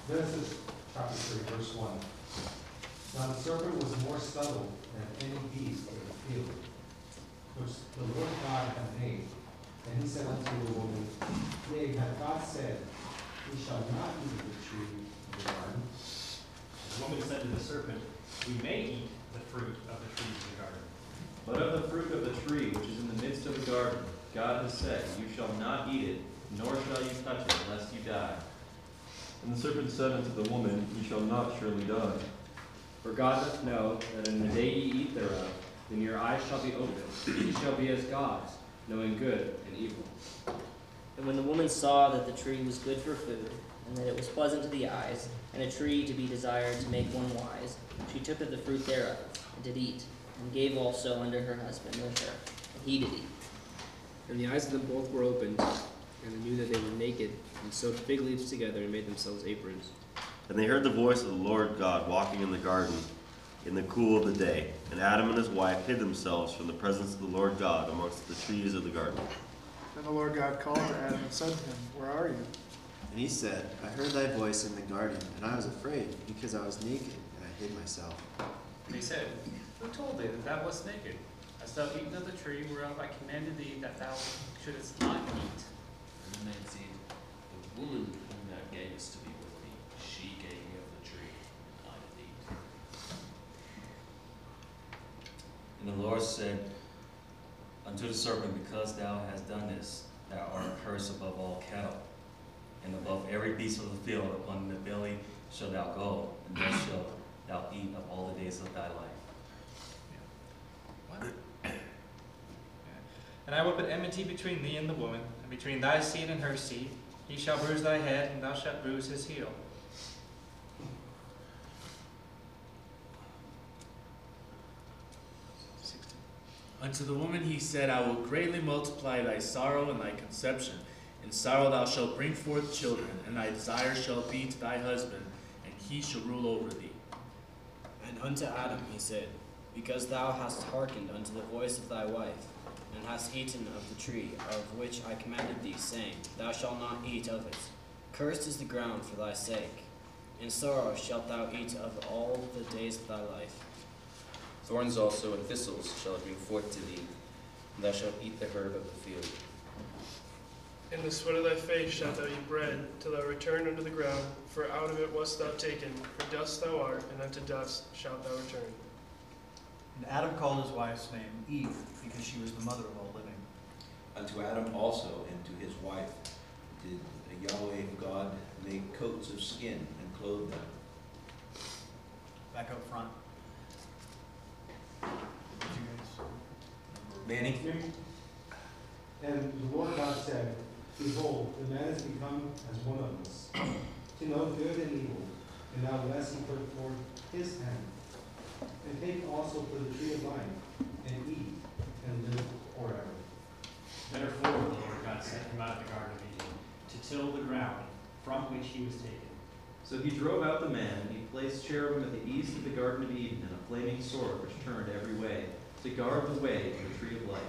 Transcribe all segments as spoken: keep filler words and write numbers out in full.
Genesis chapter three, verse one. Now the serpent was more subtle than any beast of the field, which the Lord God had made. And he said unto the woman, Yea, hath God said, Ye shall not eat of the tree of the garden? The woman said to the serpent, We may eat the fruit of the trees of the garden. But of the fruit of the tree which is in the midst of the garden, God has said, You shall not eat it, nor shall you touch it, lest you die. And the serpent said unto the woman, Ye shall not surely die. For God doth know that in the day ye eat thereof, then your eyes shall be opened, and ye shall be as gods, knowing good and evil. And when the woman saw that the tree was good for food, and that it was pleasant to the eyes, and a tree to be desired to make one wise, she took of the fruit thereof, and did eat, and gave also unto her husband with her, and he did eat. And the eyes of them both were opened, and they knew that they were naked, and sewed fig leaves together, and made themselves aprons. And they heard the voice of the Lord God walking in the garden in the cool of the day. And Adam and his wife hid themselves from the presence of the Lord God amongst the trees of the garden. Then the Lord God called to Adam and said to him, Where are you? And he said, I heard thy voice in the garden, and I was afraid, because I was naked, and I hid myself. And he said, Who told thee that thou wast naked? Hast thou eaten of the tree whereof I commanded thee that thou shouldest not eat? And the man said, The woman whom thou gavest to be with me, she gave me of the tree, and I did eat. And the Lord said unto the serpent, Because thou hast done this, thou art cursed above all cattle, and above every beast of the field. Upon the belly shalt thou go, and there shalt thou eat of all the days of thy life. And I will put enmity between thee and the woman, and between thy seed and her seed. He shall bruise thy head, and thou shalt bruise his heel. Unto the woman he said, I will greatly multiply thy sorrow and thy conception. In sorrow thou shalt bring forth children, and thy desire shall be to thy husband, and he shall rule over thee. And unto Adam he said, Because thou hast hearkened unto the voice of thy wife, and hast eaten of the tree of which I commanded thee, saying, Thou shalt not eat of it. Cursed is the ground for thy sake. In sorrow shalt thou eat of all the days of thy life. Thorns also and thistles shall it bring forth to thee, and thou shalt eat the herb of the field. In the sweat of thy face shalt thou eat bread, till thou return unto the ground, for out of it wast thou taken, for dust thou art, and unto dust shalt thou return. And Adam called his wife's name Eve, because she was the mother of all living. Unto Adam also and to his wife did Yahweh God make coats of skin and clothe them. Back up front. Manny? And the Lord God said, Behold, the man is become as one of us, to know good and evil. And now lest he put forth his hand, and take also for the tree of life, and eat, and live forever. Therefore the Lord God sent him out of the garden of Eden, to till the ground from which he was taken. So he drove out the man, and he placed cherubim at the east of the Garden of Eden, and a flaming sword which turned every way, to guard the way to the tree of life.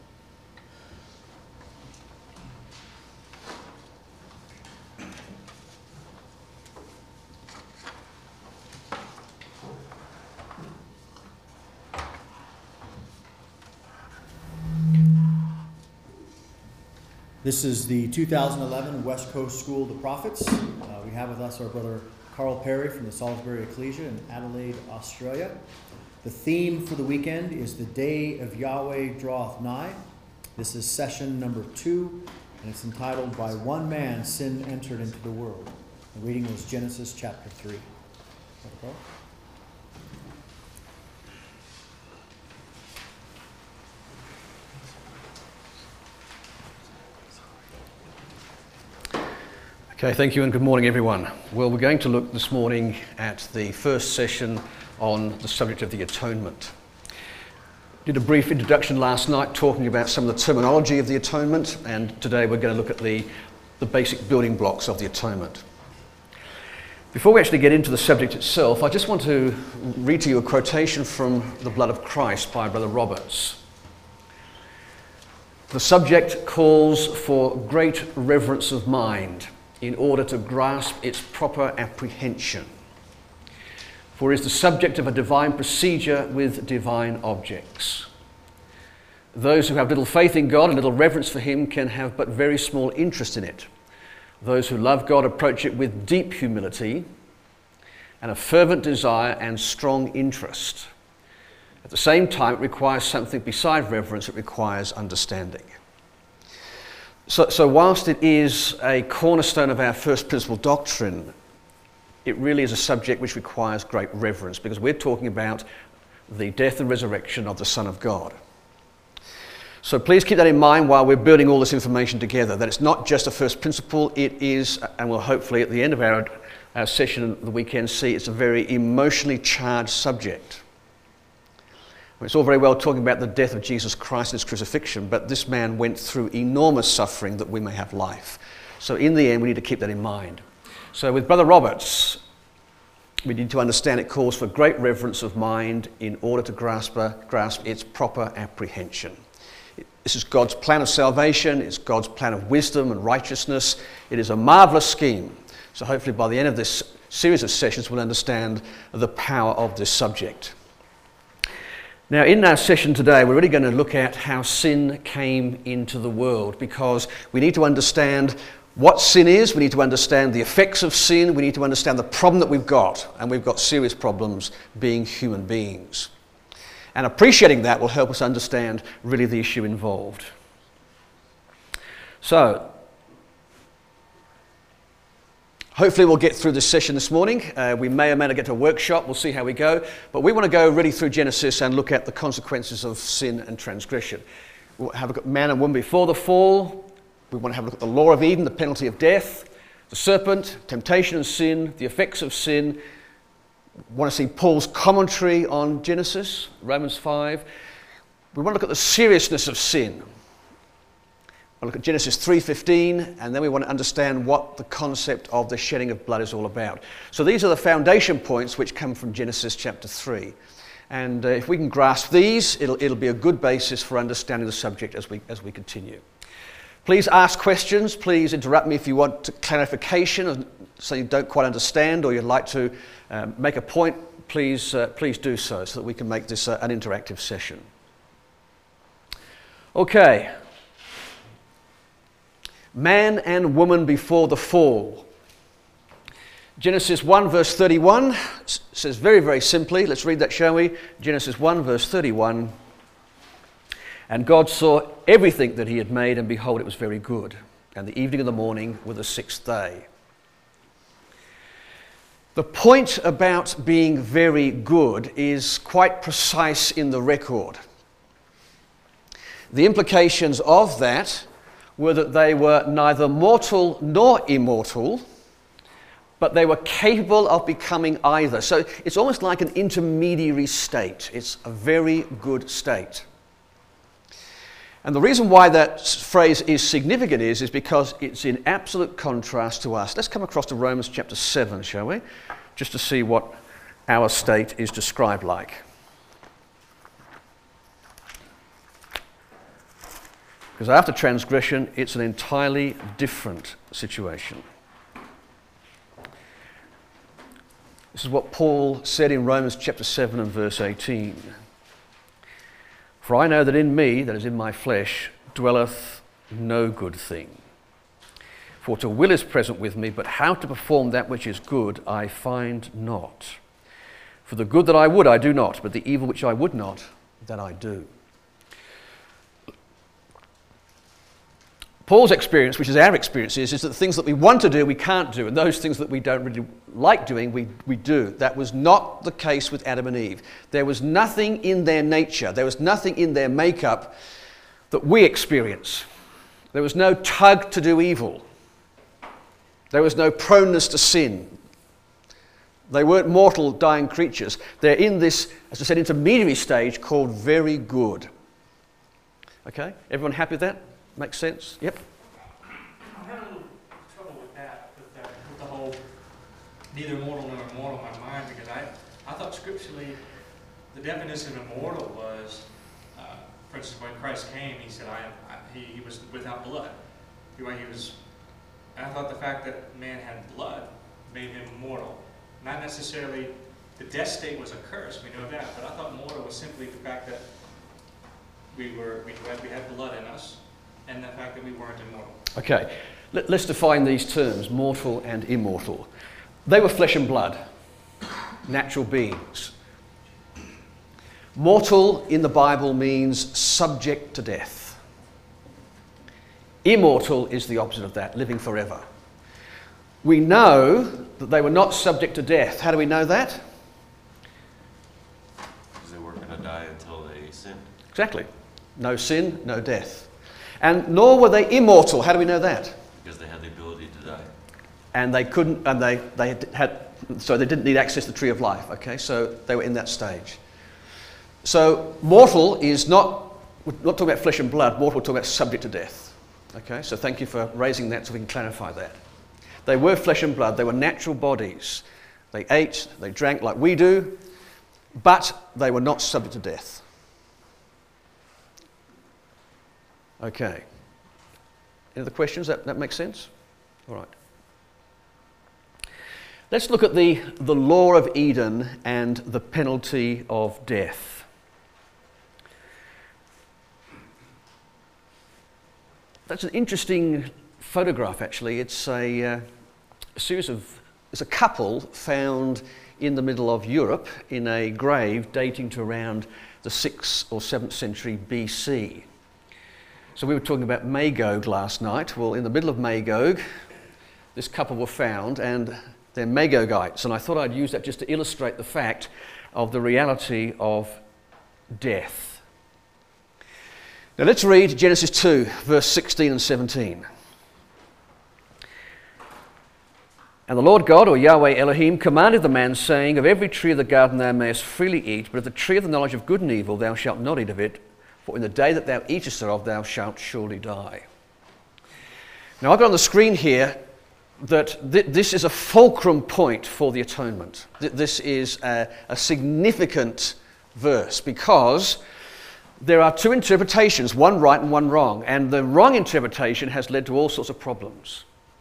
This is the two thousand eleven West Coast School of the Prophets. Uh, we have with us our brother Carl Perry from the Salisbury Ecclesia in Adelaide, Australia. The theme for the weekend is The Day of Yahweh Draweth Nigh. This is session number two, and it's entitled By One Man Sin Entered into the World. The reading was Genesis chapter three. Okay, thank you and good morning everyone. Well, we're going to look this morning at the first session on the subject of the atonement. Did a brief introduction last night talking about some of the terminology of the atonement, and today we're going to look at the, the basic building blocks of the atonement. Before we actually get into the subject itself, I just want to read to you a quotation from The Blood of Christ by Brother Roberts. The subject calls for great reverence of mind in order to grasp its proper apprehension. For it is the subject of a divine procedure with divine objects. Those who have little faith in God and little reverence for him can have but very small interest in it. Those who love God approach it with deep humility and a fervent desire and strong interest. At the same time, it requires something beside reverence, it requires understanding. So, so whilst it is a cornerstone of our first principle doctrine, it really is a subject which requires great reverence, because we're talking about the death and resurrection of the Son of God. So please keep that in mind while we're building all this information together, that it's not just a first principle, it is, and we'll hopefully at the end of our, our session the weekend see, it's a very emotionally charged subject. It's all very well talking about the death of Jesus Christ and his crucifixion, but this man went through enormous suffering that we may have life. So in the end, we need to keep that in mind. So with Brother Roberts, we need to understand it calls for great reverence of mind in order to grasp, uh, grasp its proper apprehension. This is God's plan of salvation, it's God's plan of wisdom and righteousness. It is a marvelous scheme. So hopefully by the end of this series of sessions, we'll understand the power of this subject. Now, in our session today, we're really going to look at how sin came into the world, because we need to understand what sin is, we need to understand the effects of sin, we need to understand the problem that we've got, and we've got serious problems being human beings. And appreciating that will help us understand really the issue involved. So, hopefully we'll get through this session this morning. Uh, we may or may not get to a workshop. We'll see how we go. But we want to go really through Genesis and look at the consequences of sin and transgression. We'll have a look at man and woman before the fall. We want to have a look at the law of Eden, the penalty of death, the serpent, temptation and sin, the effects of sin. We want to see Paul's commentary on Genesis, Romans five. We want to look at the seriousness of sin. We'll look at Genesis three fifteen, and then we want to understand what the concept of the shedding of blood is all about. So these are the foundation points which come from Genesis chapter three. And uh, if we can grasp these, it'll, it'll be a good basis for understanding the subject as we, as we continue. Please ask questions. Please interrupt me if you want clarification or something you don't quite understand, or you'd like to um, make a point. Please, uh, please do so, so that we can make this uh, an interactive session. Okay. Man and woman before the fall. Genesis one verse thirty-one says very, very simply, let's read that, shall we? Genesis one verse thirty-one. And God saw everything that he had made, and behold, it was very good. And the evening and the morning were the sixth day. The point about being very good is quite precise in the record. The implications of that were that they were neither mortal nor immortal, but they were capable of becoming either. So it's almost like an intermediary state. It's a very good state. And the reason why that phrase is significant is, is because it's in absolute contrast to us. Let's come across to Romans chapter seven, shall we? Just to see what our state is described like. Because after transgression, it's an entirely different situation. This is what Paul said in Romans chapter seven and verse eighteen. For I know that in me, that is in my flesh, dwelleth no good thing. For to will is present with me, but how to perform that which is good I find not. For the good that I would I do not, but the evil which I would not, that I do. Paul's experience, which is our experience, is, is that the things that we want to do, we can't do, and those things that we don't really like doing, we, we do. That was not the case with Adam and Eve. There was nothing in their nature, there was nothing in their makeup that we experience. There was no tug to do evil. There was no proneness to sin. They weren't mortal, dying creatures. They're in this, as I said, intermediary stage called very good. Okay? Everyone happy with that? Makes sense? Yep. I'm having a little trouble with that, with, that, with the whole neither mortal nor immortal in my mind, because I, I thought scripturally the definition of immortal was, uh, for instance, when Christ came, he said, I, I he, he was without blood. He, he was And I thought the fact that man had blood made him mortal. Not necessarily the death state was a curse, we know that, but I thought mortal was simply the fact that we were we had, we had blood in us, and the fact that we weren't immortal. Okay, Let, let's define these terms, mortal and immortal. They were flesh and blood, natural beings. Mortal in the Bible means subject to death. Immortal is the opposite of that, living forever. We know that they were not subject to death. How do we know that? Because they weren't going to die until they sinned. Exactly. No sin, no death. And nor were they immortal. How do we know that? Because they had the ability to die. And they couldn't, and they, they had, so they didn't need access to the tree of life. Okay, so they were in that stage. So mortal is not, we're not talking about flesh and blood, mortal, we're talking about subject to death. Okay, so thank you for raising that so we can clarify that. They were flesh and blood, they were natural bodies. They ate, they drank like we do, but they were not subject to death. Okay. Any other questions? That, that makes sense? All right. Let's look at the, the law of Eden and the penalty of death. That's an interesting photograph, actually. It's a, uh, a series of, it's a couple found in the middle of Europe in a grave dating to around the sixth or seventh century B C. So we were talking about Magog last night. Well, in the middle of Magog, this couple were found, and they're Magogites. And I thought I'd use that just to illustrate the fact of the reality of death. Now let's read Genesis two, verse sixteen and seventeen. And the Lord God, or Yahweh Elohim, commanded the man, saying, of every tree of the garden thou mayest freely eat, but of the tree of the knowledge of good and evil thou shalt not eat of it, for in the day that thou eatest thereof thou shalt surely die. Now I've got on the screen here that th- this is a fulcrum point for the atonement. Th- this is a, a significant verse because there are two interpretations, one right and one wrong, and the wrong interpretation has led to all sorts of problems.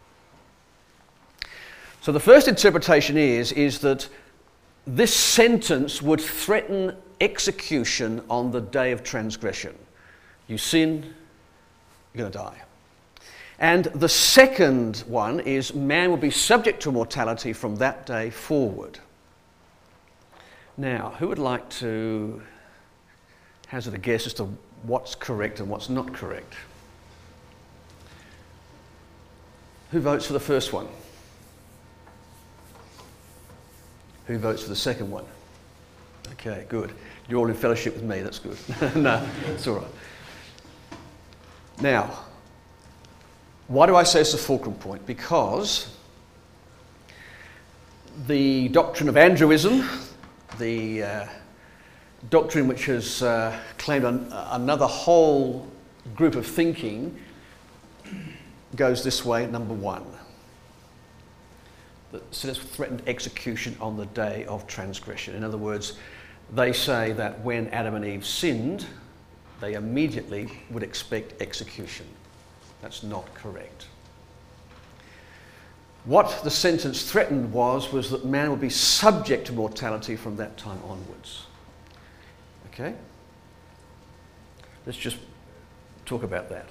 So the first interpretation is, is that this sentence would threaten execution on the day of transgression. You sin, you're going to die. And the second one is man will be subject to mortality from that day forward. Now, who would like to hazard a guess as to what's correct and what's not correct? Who votes for the first one? Who votes for the second one? Okay, good. You're all in fellowship with me, that's good. No, it's all right. Now, why do I say it's a fulcrum point? Because the doctrine of Andrewism, the uh, doctrine which has uh, claimed an, uh, another whole group of thinking, goes this way, number one. That sinners threatened execution on the day of transgression. In other words, they say that when Adam and Eve sinned, they immediately would expect execution. That's not correct. What the sentence threatened was, was that man would be subject to mortality from that time onwards. Okay? Let's just talk about that.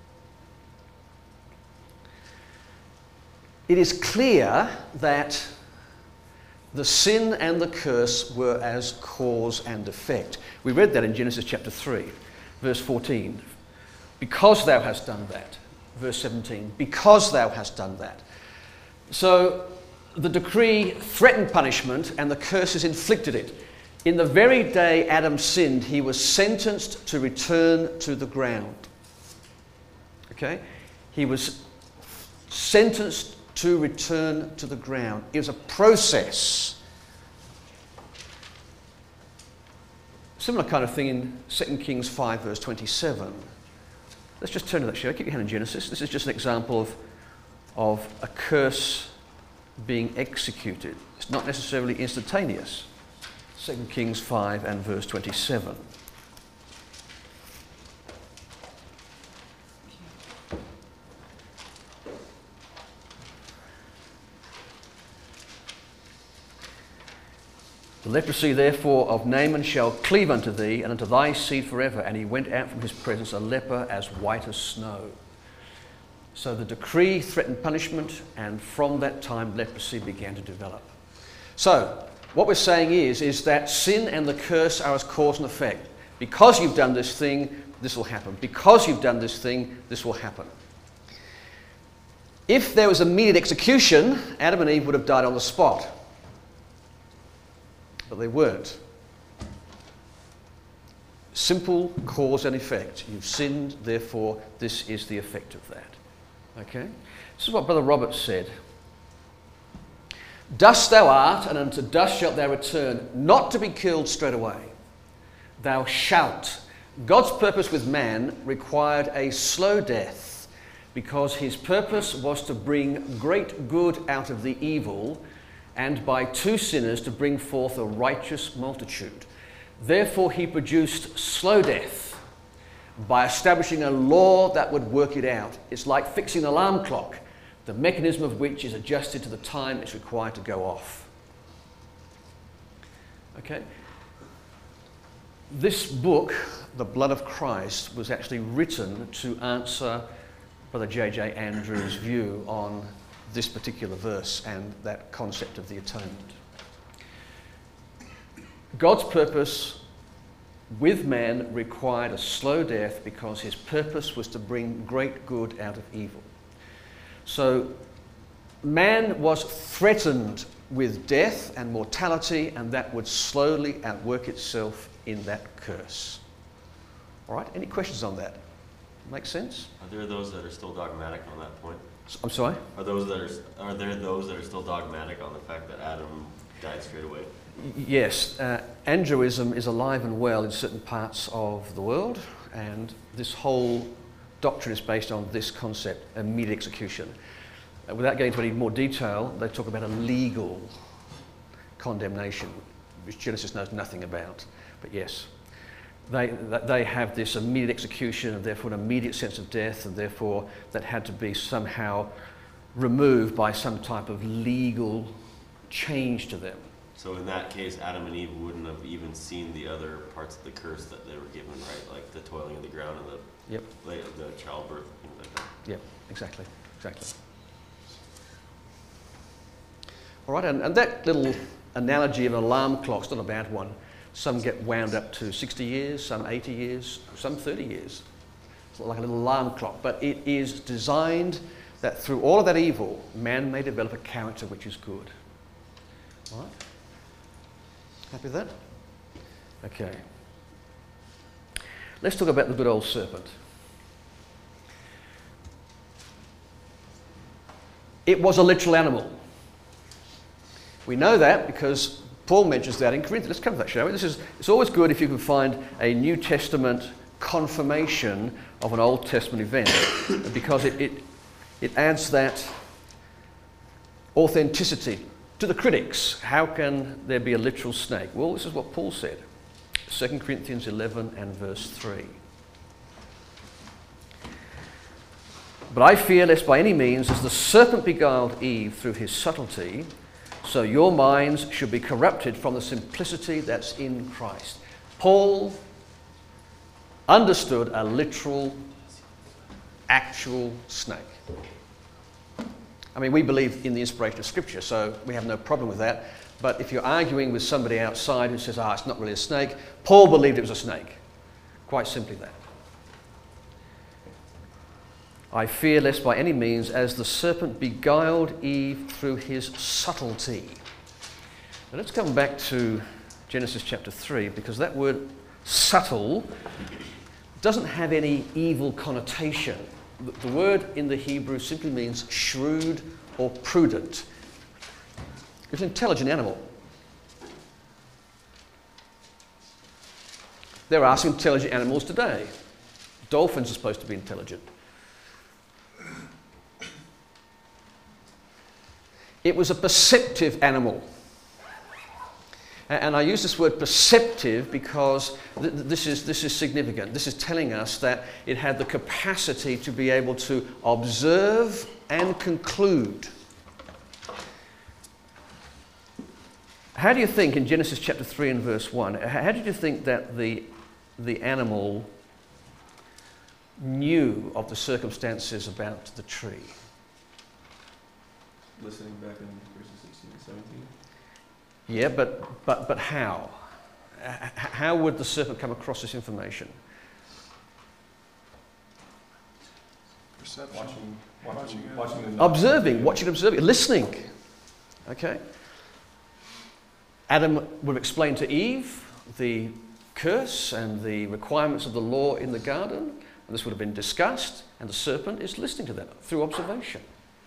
It is clear that the sin and the curse were as cause and effect. We read that in Genesis chapter three, verse fourteen. Because thou hast done that. Verse seventeen. Because thou hast done that. So the decree threatened punishment and the curses inflicted it. In the very day Adam sinned, he was sentenced to return to the ground. Okay? He was sentenced to return to the ground. It was a process. Similar kind of thing in Second Kings five, verse twenty-seven. Let's just turn to that, shall we? Keep your hand in Genesis. This is just an example of, of a curse being executed. It's not necessarily instantaneous. Second Kings five and verse twenty-seven. The leprosy, therefore, of Naaman shall cleave unto thee, and unto thy seed forever. And he went out from his presence a leper as white as snow. So the decree threatened punishment, and from that time leprosy began to develop. So, what we're saying is, is that sin and the curse are as cause and effect. Because you've done this thing, this will happen. Because you've done this thing, this will happen. If there was immediate execution, Adam and Eve would have died on the spot. But they weren't. Simple cause and effect. You've sinned, therefore this is the effect of that. Okay? This is what Brother Roberts said. Dust thou art, and unto dust shalt thou return, not to be killed straight away. Thou shalt. God's purpose with man required a slow death, because his purpose was to bring great good out of the evil, and by two sinners to bring forth a righteous multitude. Therefore he produced slow death by establishing a law that would work it out. It's like fixing an alarm clock, the mechanism of which is adjusted to the time it's required to go off. Okay? This book, The Blood of Christ, was actually written to answer Brother J J Andrews' view on this particular verse and that concept of the atonement. God's purpose with man required a slow death because his purpose was to bring great good out of evil. So man was threatened with death and mortality, and that would slowly outwork itself in that curse. All right, any questions on that? Make sense? Are there those that are still dogmatic on that point? I'm sorry? Are those that are are there those that are still dogmatic on the fact that Adam died straight away? Yes, uh, Andrewism is alive and well in certain parts of the world, and this whole doctrine is based on this concept, immediate execution. Uh, without getting into any more detail, they talk about a legal condemnation, which Genesis knows nothing about. But yes, they, they have this immediate execution and therefore an immediate sense of death, and therefore that had to be somehow removed by some type of legal change to them. So in that case, Adam and Eve wouldn't have even seen the other parts of the curse that they were given, right? Like the toiling of the ground and the yep. the, the childbirth, things like that. Yep, exactly, exactly. All right, and, and that little analogy of an alarm clock's not a bad one. Some get wound up to sixty years, some eighty years, some thirty years. It's like a little alarm clock, but it is designed that through all of that evil, man may develop a character which is good. All right? Happy with that? Okay. Let's talk about the good old serpent. It was a literal animal. We know that because Paul mentions that in Corinthians. Let's come to that, shall we? This is, it's always good if you can find a New Testament confirmation of an Old Testament event, because it, it, it adds that authenticity. To the critics, how can there be a literal snake? Well, this is what Paul said. Second Corinthians eleven and verse three. But I fear lest by any means, as the serpent beguiled Eve through his subtlety, so your minds should be corrupted from the simplicity that's in Christ. Paul understood a literal, actual snake. I mean, we believe in the inspiration of Scripture, so we have no problem with that. But if you're arguing with somebody outside who says, ah, it's not really a snake, Paul believed it was a snake. Quite simply that. I fear lest by any means, as the serpent beguiled Eve through his subtlety. Now let's come back to Genesis chapter three, because that word subtle doesn't have any evil connotation. The word in the Hebrew simply means shrewd or prudent. It's an intelligent animal. There are some intelligent animals today. Dolphins are supposed to be intelligent. It was a perceptive animal. And I use this word perceptive because th- this is, this is significant. This is telling us that it had the capacity to be able to observe and conclude. How do you think, in Genesis chapter three and verse one, how did you think that the, the animal knew of the circumstances about the tree? Listening back in verses sixteen and seventeen. Yeah, but, but, but how? H- How would the serpent come across this information? Perception. Watching, watching, watching, watching Observing, watching, observing, listening. Okay? Adam would have explained to Eve the curse and the requirements of the law in the garden, and this would have been discussed, and the serpent is listening to that through observation.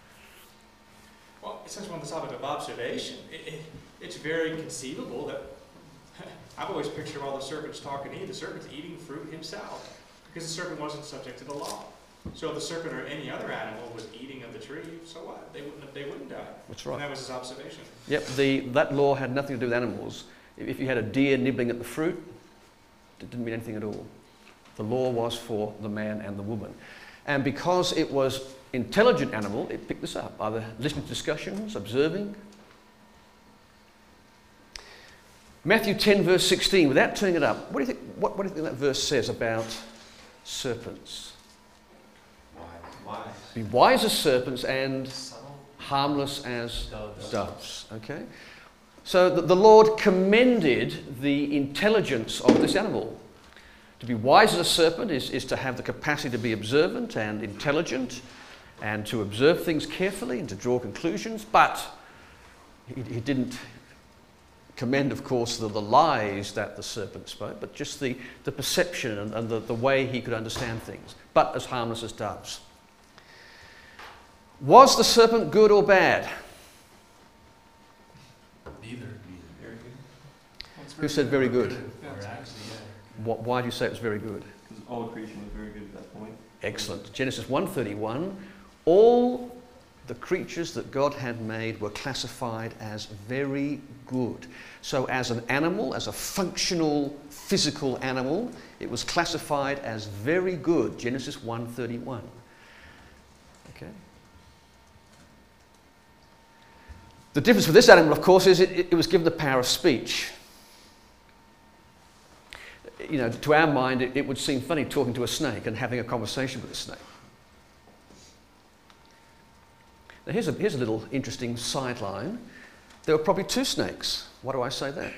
Well, since we're on the topic of observation, it, it, it's very conceivable that I've always pictured while the serpent's talking to Eve, the serpent's eating fruit himself, because the serpent wasn't subject to the law. So if the serpent or any other animal was eating of the tree, so what? They wouldn't, they wouldn't die. That's right. And that was his observation. Yep, the, that law had nothing to do with animals. If you had a deer nibbling at the fruit, it didn't mean anything at all. The law was for the man and the woman. And because it was an intelligent animal, it picked this up, either listening to discussions, observing. Matthew ten, verse sixteen, without turning it up, what do you think, what, what do you think that verse says about serpents? Wise. Be wise as serpents and Subtle. harmless as Doves. doves. Okay? So the, the Lord commended the intelligence of this animal. To be wise as a serpent is, is to have the capacity to be observant and intelligent and to observe things carefully and to draw conclusions, but he, he didn't commend, of course, the, the lies that the serpent spoke, but just the, the perception and, and the, the way he could understand things, but as harmless as doves. Was the serpent good or bad? Neither. Very good. Who said very good? Or actually, yeah. What, why do you say it was very good? Because all creation was very good at that point. Excellent. Genesis one thirty-one, all the creatures that God had made were classified as very good. So as an animal, as a functional physical animal, it was classified as very good. Genesis one thirty-one. Okay. The difference with this animal, of course, is it, it was given the power of speech. You know, to our mind, it, it would seem funny talking to a snake and having a conversation with a snake. Now, here's a, here's a little interesting sideline. There were probably two snakes. Why do I say that?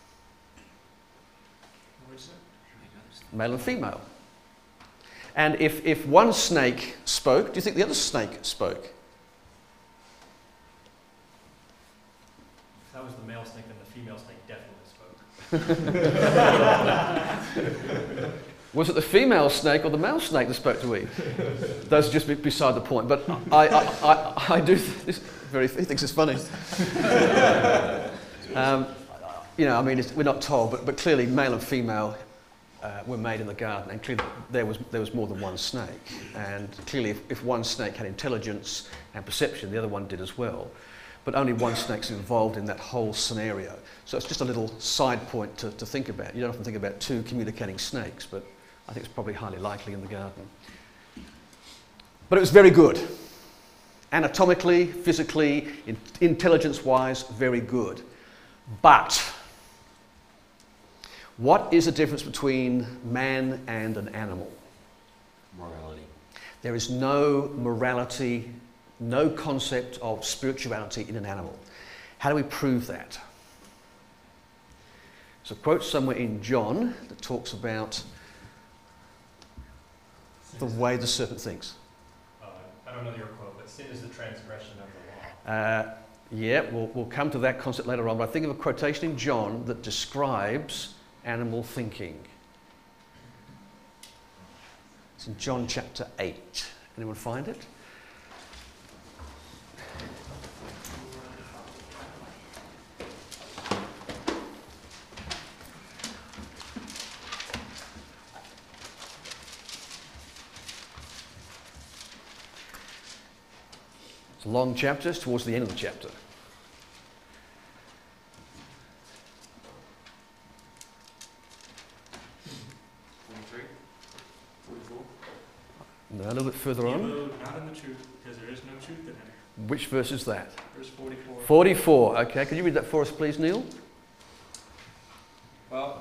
Male and female. And if, if one snake spoke, do you think the other snake spoke? If that was the male snake, then the female snake definitely spoke. Was it the female snake or the male snake that spoke to Eve? Those are just be- beside the point. But I, I, I, I do. Th- this very. He thinks it's funny. um, you know, I mean, it's, we're not told, but, but clearly, male and female uh, were made in the garden, and clearly there was there was more than one snake. And clearly, if, if one snake had intelligence and perception, the other one did as well. But only one snake's involved in that whole scenario. So it's just a little side point to, to think about. You don't often think about two communicating snakes, but I think it's probably highly likely in the garden. But it was very good. Anatomically, physically, in, intelligence-wise, very good. But what is the difference between man and an animal? Morality. There is no morality, no concept of spirituality in an animal. How do we prove that? There's a quote somewhere in John that talks about the way the serpent thinks. Uh, I don't know your quote, but sin is the transgression of the law. Uh, yeah, we'll, we'll come to that concept later on, but I think of a quotation in John that describes animal thinking. It's in John chapter eight. Anyone find it? It's a long chapter, it's towards the end of the chapter. forty-three? forty-four? No, a little bit further on. You abode not in the truth, because there is no truth in him. Which verse is that? Verse forty-four. forty-four. Okay, can you read that for us, please, Neil?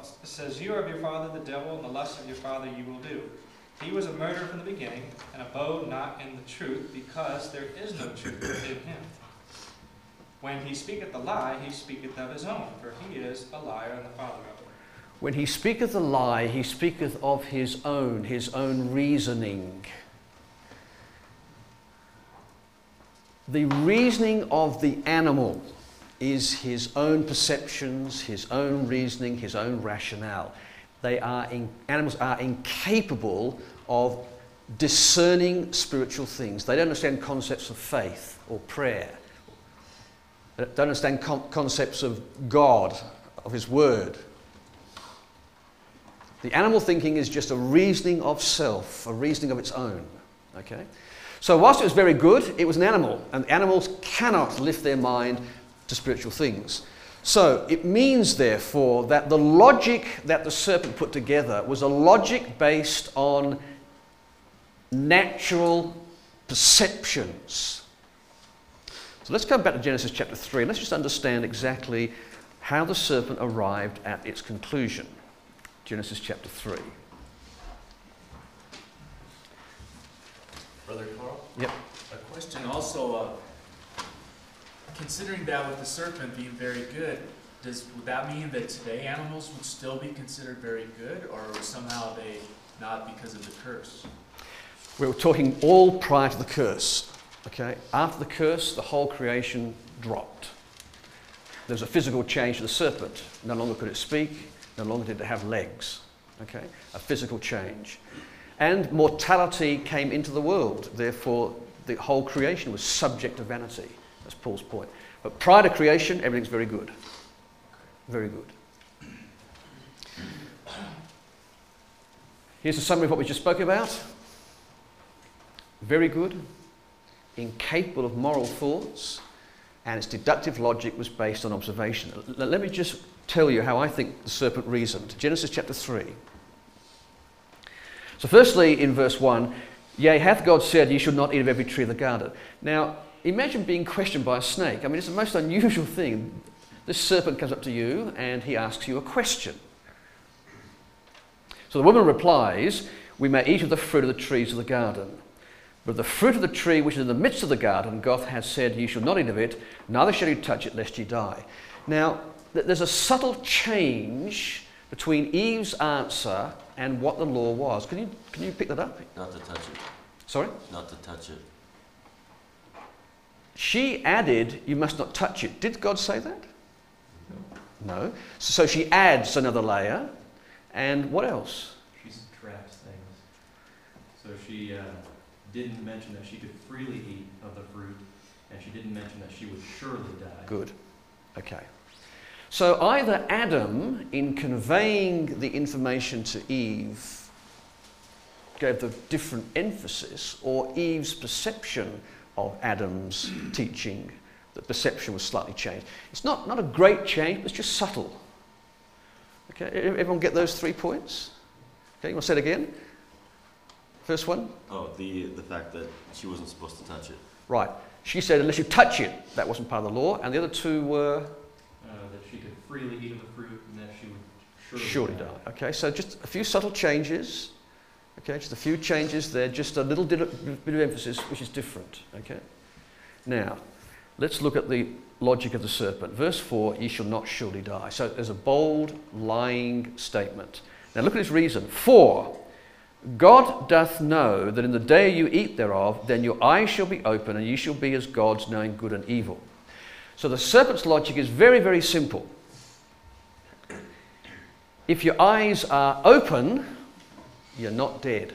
it says, "You are of your father the devil, and the lust of your father you will do. He was a murderer from the beginning, and abode not in the truth, because there is no truth in him. When he speaketh a lie, he speaketh of his own, for he is a liar and the father of it." When he speaketh a lie, he speaketh of his own, his own reasoning. The reasoning of the animal is his own perceptions, his own reasoning, his own rationale. They are in, animals are incapable of discerning spiritual things. They don't understand concepts of faith or prayer. They don't understand con- concepts of God, of his word. The animal thinking is just a reasoning of self, a reasoning of its own. Okay? So whilst it was very good, it was an animal, and animals cannot lift their mind to spiritual things. So it means, therefore, that the logic that the serpent put together was a logic based on natural perceptions. So let's go back to Genesis chapter three, and let's just understand exactly how the serpent arrived at its conclusion. Genesis chapter three. Brother Carl? Yep. A question also, uh, considering that with the serpent being very good, does would that mean that today animals would still be considered very good, or somehow they not because of the curse? We were talking all prior to the curse. Okay? After the curse, the whole creation dropped. There was a physical change to the serpent. No longer could it speak, no longer did it have legs. Okay? A physical change. And mortality came into the world. Therefore, the whole creation was subject to vanity. That's Paul's point. But prior to creation, everything's very good. Very good. Here's a summary of what we just spoke about. Very good, incapable of moral thoughts, and its deductive logic was based on observation. L- let me just tell you how I think the serpent reasoned. Genesis chapter three. So firstly, in verse one, "Yea, hath God said, ye should not eat of every tree of the garden." Now, imagine being questioned by a snake. I mean, it's the most unusual thing. This serpent comes up to you and he asks you a question. So the woman replies, "We may eat of the fruit of the trees of the garden. But the fruit of the tree which is in the midst of the garden, God hath said, ye shall not eat of it, neither shall you touch it, lest ye die." Now, th- there's a subtle change between Eve's answer and what the law was. Can you, can you pick that up? Not to touch it. Sorry? Not to touch it. She added, "You must not touch it." Did God say that? No. No. So she adds another layer. And what else? She subtracts things. So she uh, didn't mention that she could freely eat of the fruit, and she didn't mention that she would surely die. Good. Okay. So either Adam, in conveying the information to Eve, gave the different emphasis, or Eve's perception of Adam's teaching, the perception was slightly changed. It's not, not a great change, but it's just subtle. Okay, everyone get those three points? Okay, you want to say it again? First one? Oh, the, the fact that she wasn't supposed to touch it. Right. She said unless you touch it, that wasn't part of the law. And the other two were? Uh, that she could freely eat of the fruit and that she would surely, Surely die. Okay, so just a few subtle changes. Okay, just a few changes there, just a little bit of, bit of emphasis, which is different. Okay. Now, let's look at the logic of the serpent. Verse four, "Ye shall not surely die." So there's a bold, lying statement. Now look at his reason. "For God doth know that in the day you eat thereof, then your eyes shall be open, and ye shall be as gods, knowing good and evil." So the serpent's logic is very, very simple. If your eyes are open, you're not dead.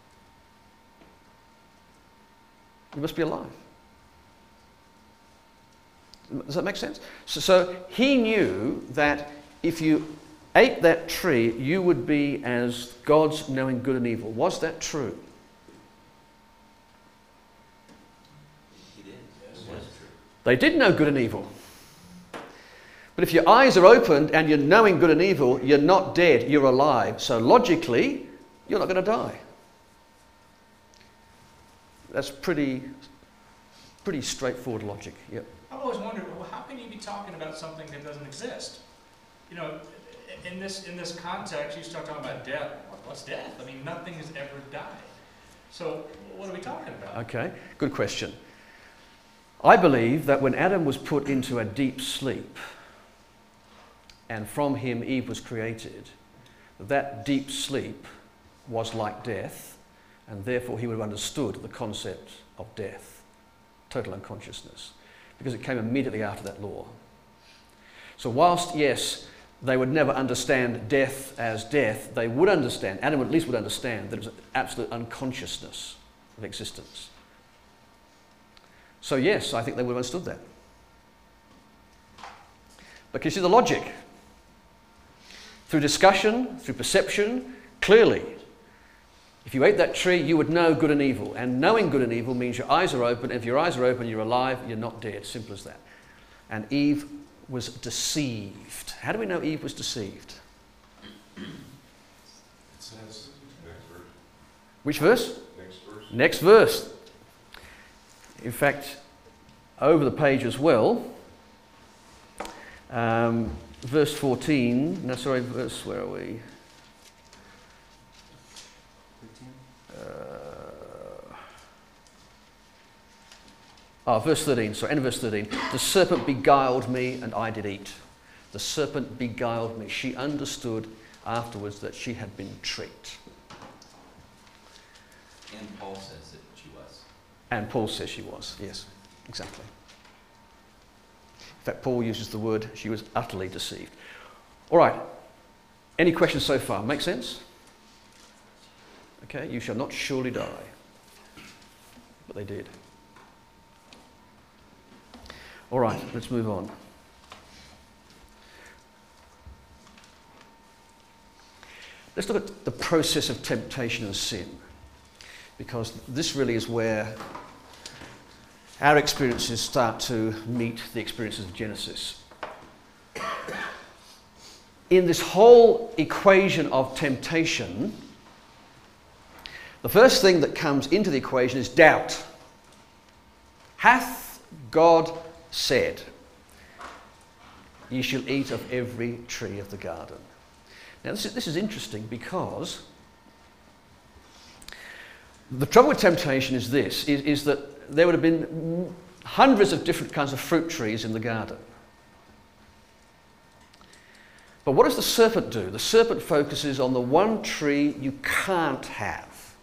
You must be alive. Does that make sense? So, so he knew that if you ate that tree, you would be as gods knowing good and evil. Was that true? He did. Yes, it was true. They did know good and evil. But if your eyes are opened and you're knowing good and evil, you're not dead, you're alive. So logically, you're not going to die. That's pretty, pretty straightforward logic. Yep. I've always wondered, well, how can you be talking about something that doesn't exist? you know, in this, in this context, you start talking about death. What's death? I mean, nothing has ever died. So what are we talking about? Okay, good question. I believe that when Adam was put into a deep sleep, and from him Eve was created, that deep sleep was like death, and therefore he would have understood the concept of death, total unconsciousness, because it came immediately after that law. So whilst, yes, they would never understand death as death, they would understand, Adam at least would understand, that it was an absolute unconsciousness of existence. So yes, I think they would have understood that. But can you see the logic? Through discussion, through perception, clearly, if you ate that tree, you would know good and evil. And knowing good and evil means your eyes are open. If your eyes are open, you're alive, you're not dead. Simple as that. And Eve was deceived. How do we know Eve was deceived? It says, next verse. Which verse? Next verse. Next verse. In fact, over the page as well, um, verse fourteen, no, sorry, verse, where are we? Uh, oh, verse thirteen, sorry, end of verse thirteen. The serpent beguiled me and I did eat. The serpent beguiled me. She understood afterwards that she had been tricked. And Paul says that she was. And Paul says she was, yes, exactly. In fact, Paul uses the word, she was utterly deceived. All right, any questions so far? Make sense? Okay, you shall not surely die. But they did. All right, let's move on. Let's look at the process of temptation and sin, because this really is where our experiences start to meet the experiences of Genesis. In this whole equation of temptation, the first thing that comes into the equation is doubt. Hath God said, ye shall eat of every tree of the garden? Now this is, this is interesting, because the trouble with temptation is this, is, is that there would have been hundreds of different kinds of fruit trees in the garden. But what does the serpent do? The serpent focuses on the one tree you can't have.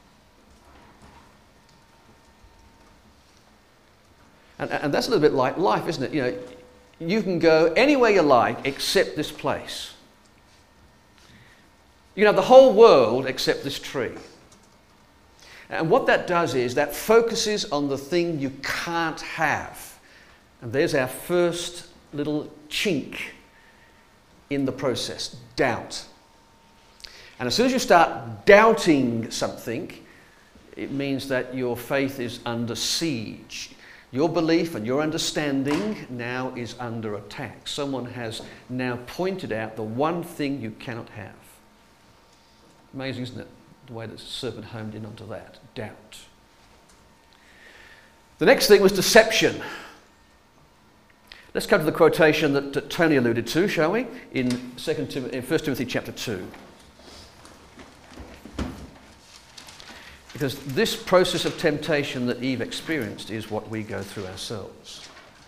And, and that's a little bit like life, isn't it? You know, you can go anywhere you like except this place. You can have the whole world except this tree. And what that does is that focuses on the thing you can't have. And there's our first little chink in the process, doubt. And as soon as you start doubting something, it means that your faith is under siege. Your belief and your understanding now is under attack. Someone has now pointed out the one thing you cannot have. Amazing, isn't it? The way that the serpent homed in onto that, doubt. The next thing was deception. Let's come to the quotation that, that Tony alluded to, shall we? In, Second Tim- in First Timothy chapter two. Because this process of temptation that Eve experienced is what we go through ourselves.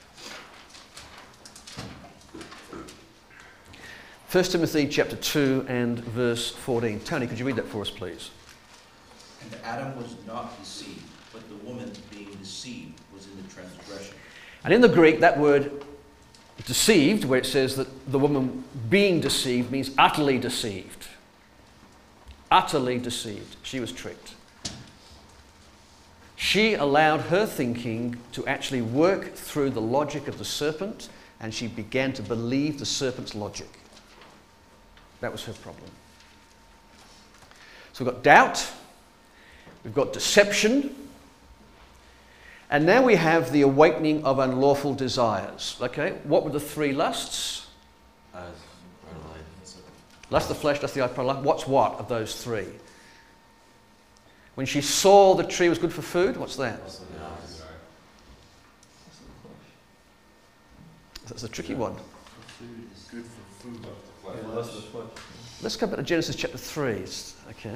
First Timothy chapter two and verse fourteen. Tony, could you read that for us, please? And Adam was not deceived, but the woman being deceived was in the transgression. And in the Greek, that word deceived, where it says that the woman being deceived, means utterly deceived. Utterly deceived. She was tricked. She allowed her thinking to actually work through the logic of the serpent, and she began to believe the serpent's logic. That was her problem. So we've got doubt, we've got deception, and now we have the awakening of unlawful desires. Okay, what were the three lusts? Uh, Lust of the flesh, lust of the eye, pride of life. What's what of those three? When she saw the tree was good for food, what's that? That's a tricky one. good for food. Up Yeah, the lust of the flesh. Let's go back to Genesis chapter three. Okay.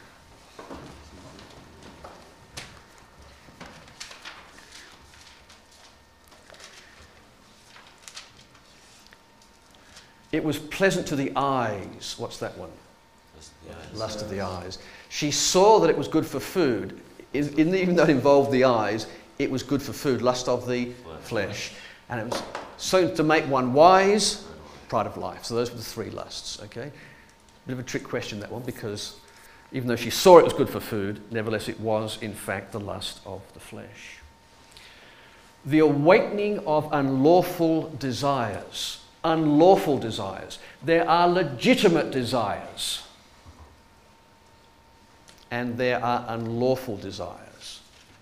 It was pleasant to the eyes. What's that one? Lust of the eyes. She saw that it was good for food. In, even though it involved the eyes, it was good for food. Lust of the flesh. And it was so to make one wise, pride of life. So those were the three lusts. Okay. Bit of a trick question, that one, because even though she saw it was good for food, nevertheless it was in fact the lust of the flesh. The awakening of unlawful desires. Unlawful desires. There are legitimate desires. And there are unlawful desires.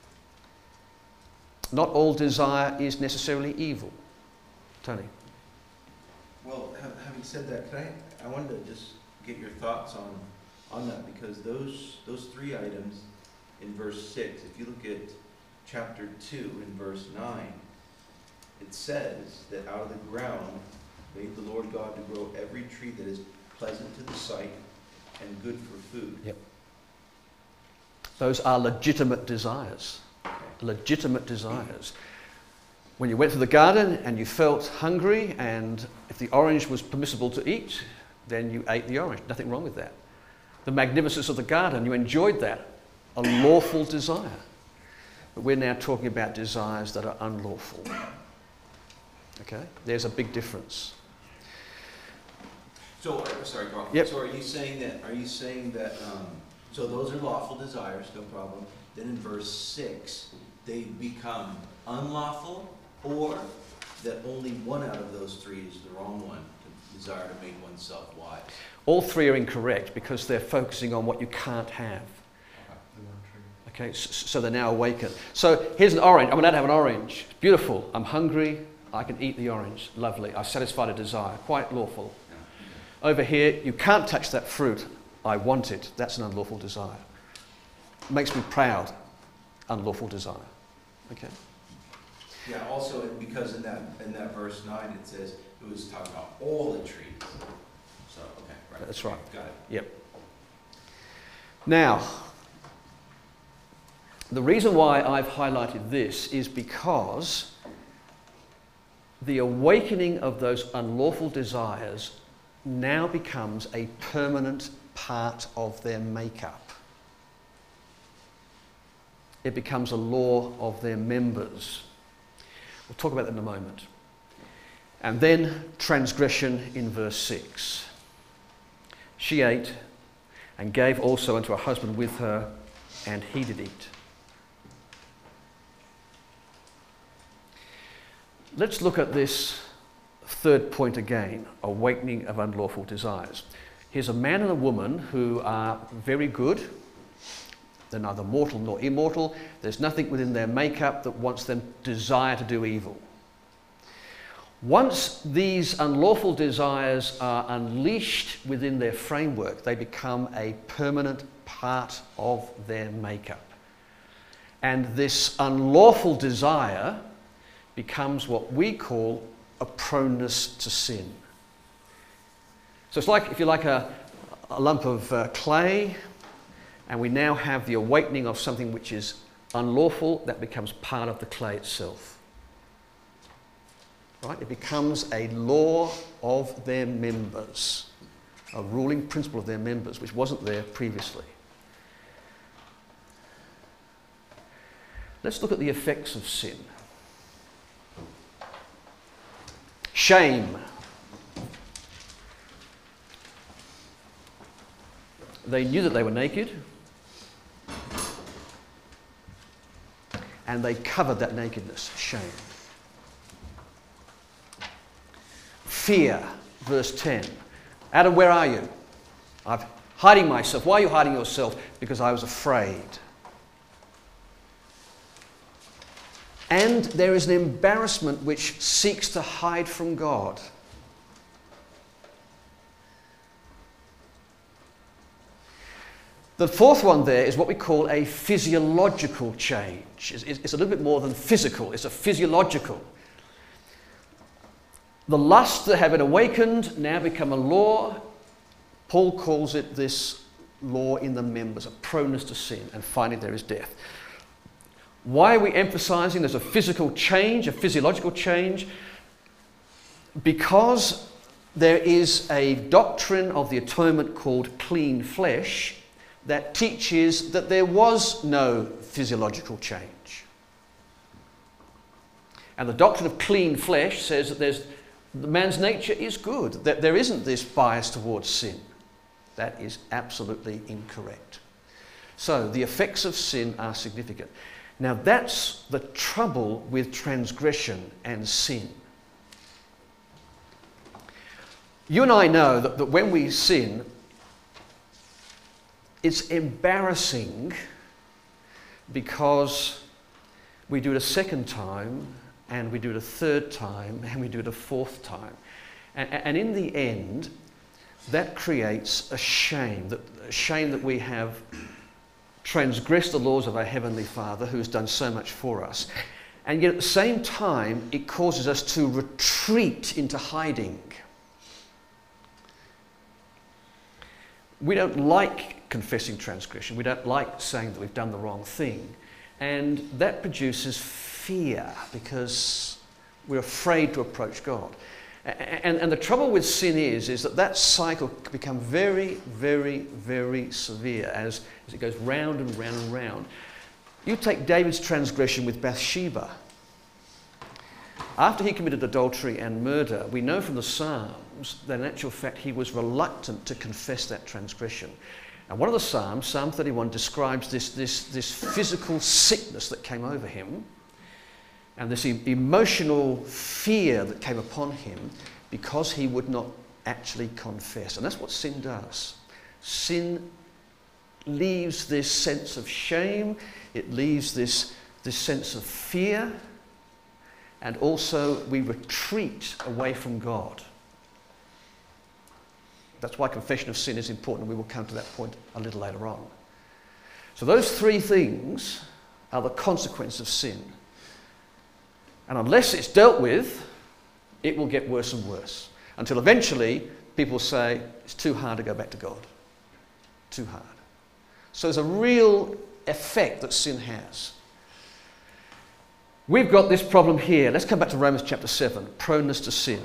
Not all desire is necessarily evil. Tony? Well, ha- having said that, can I, I wanted to just get your thoughts on, on that, because those, those three items in verse six, if you look at chapter two in verse nine, it says that out of the ground made the Lord God to grow every tree that is pleasant to the sight and good for food. Yep. Those are legitimate desires. Legitimate desires. When you went to the garden and you felt hungry, and if the orange was permissible to eat, then you ate the orange. Nothing wrong with that. The magnificence of the garden, you enjoyed that. A lawful desire. But we're now talking about desires that are unlawful. Okay? There's a big difference. So, uh, sorry, Carl. Yep. So are you saying that, are you saying that, um, so those are lawful desires, no problem. Then in verse six, they become unlawful, or that only one out of those three is the wrong one, to desire to make oneself wise? All three are incorrect because they're focusing on what you can't have. Okay, so they're now awakened. So here's an orange. I'm allowed to have an orange. Beautiful. I'm hungry. I can eat the orange. Lovely. I've satisfied a desire. Quite lawful. Over here, you can't touch that fruit. I want it. That's an unlawful desire. Makes me proud. Unlawful desire. Okay. Yeah, also because in that, in that verse nine, it says it was talking about all the trees. So, okay, right. That's right. Got it. Yep. Now, the reason why I've highlighted this is because the awakening of those unlawful desires now becomes a permanent part of their makeup. It becomes a law of their members. We'll talk about that in a moment. And then transgression in verse six. She ate and gave also unto her husband with her, and he did eat. Let's look at this third point again, awakening of unlawful desires. Here's a man and a woman who are very good. They're neither mortal nor immortal. There's nothing within their makeup that wants them to desire to do evil. Once these unlawful desires are unleashed within their framework, they become a permanent part of their makeup. And this unlawful desire becomes what we call a proneness to sin. So it's like, if you like, a, a lump of uh, clay, and we now have the awakening of something which is unlawful, that becomes part of the clay itself. Right? It becomes a law of their members, a ruling principle of their members, which wasn't there previously. Let's look at the effects of sin. Shame. They knew that they were naked, and they covered that nakedness. Shame. Fear, verse ten. Adam, where are you? I'm hiding myself. Why are you hiding yourself? Because I was afraid. And there is an embarrassment which seeks to hide from God. The fourth one there is what we call a physiological change. It's, it's a little bit more than physical, it's a physiological. The lusts that have been awakened now become a law. Paul calls it this law in the members, a proneness to sin, and finally there is death. Why are we emphasizing there's a physical change, a physiological change? Because there is a doctrine of the atonement called clean flesh that teaches that there was no physiological change. And the doctrine of clean flesh says that there's, the man's nature is good, that there isn't this bias towards sin. That is absolutely incorrect. So the effects of sin are significant. Now that's the trouble with transgression and sin. You and I know that, that when we sin, it's embarrassing because we do it a second time, and we do it a third time, and we do it a fourth time. And, and in the end, that creates a shame, that, a shame that we have transgressed the laws of our Heavenly Father who has done so much for us. And yet at the same time, it causes us to retreat into hiding. We don't like confessing transgression. We don't like saying that we've done the wrong thing. And that produces fear because we're afraid to approach God. And, and the trouble with sin is, is that that cycle can become very, very, very severe as, as it goes round and round and round. You take David's transgression with Bathsheba. After he committed adultery and murder, we know from the Psalms that in actual fact he was reluctant to confess that transgression. And one of the Psalms, Psalm thirty-one, describes this, this, this physical sickness that came over him and this e- emotional fear that came upon him because he would not actually confess. And that's what sin does. Sin leaves this sense of shame, it leaves this, this sense of fear, and also we retreat away from God. That's why confession of sin is important, and we will come to that point a little later on. So those three things are the consequence of sin. And unless it's dealt with, it will get worse and worse. Until eventually, people say, it's too hard to go back to God. Too hard. So there's a real effect that sin has. We've got this problem here. Let's come back to Romans chapter seven, proneness to sin.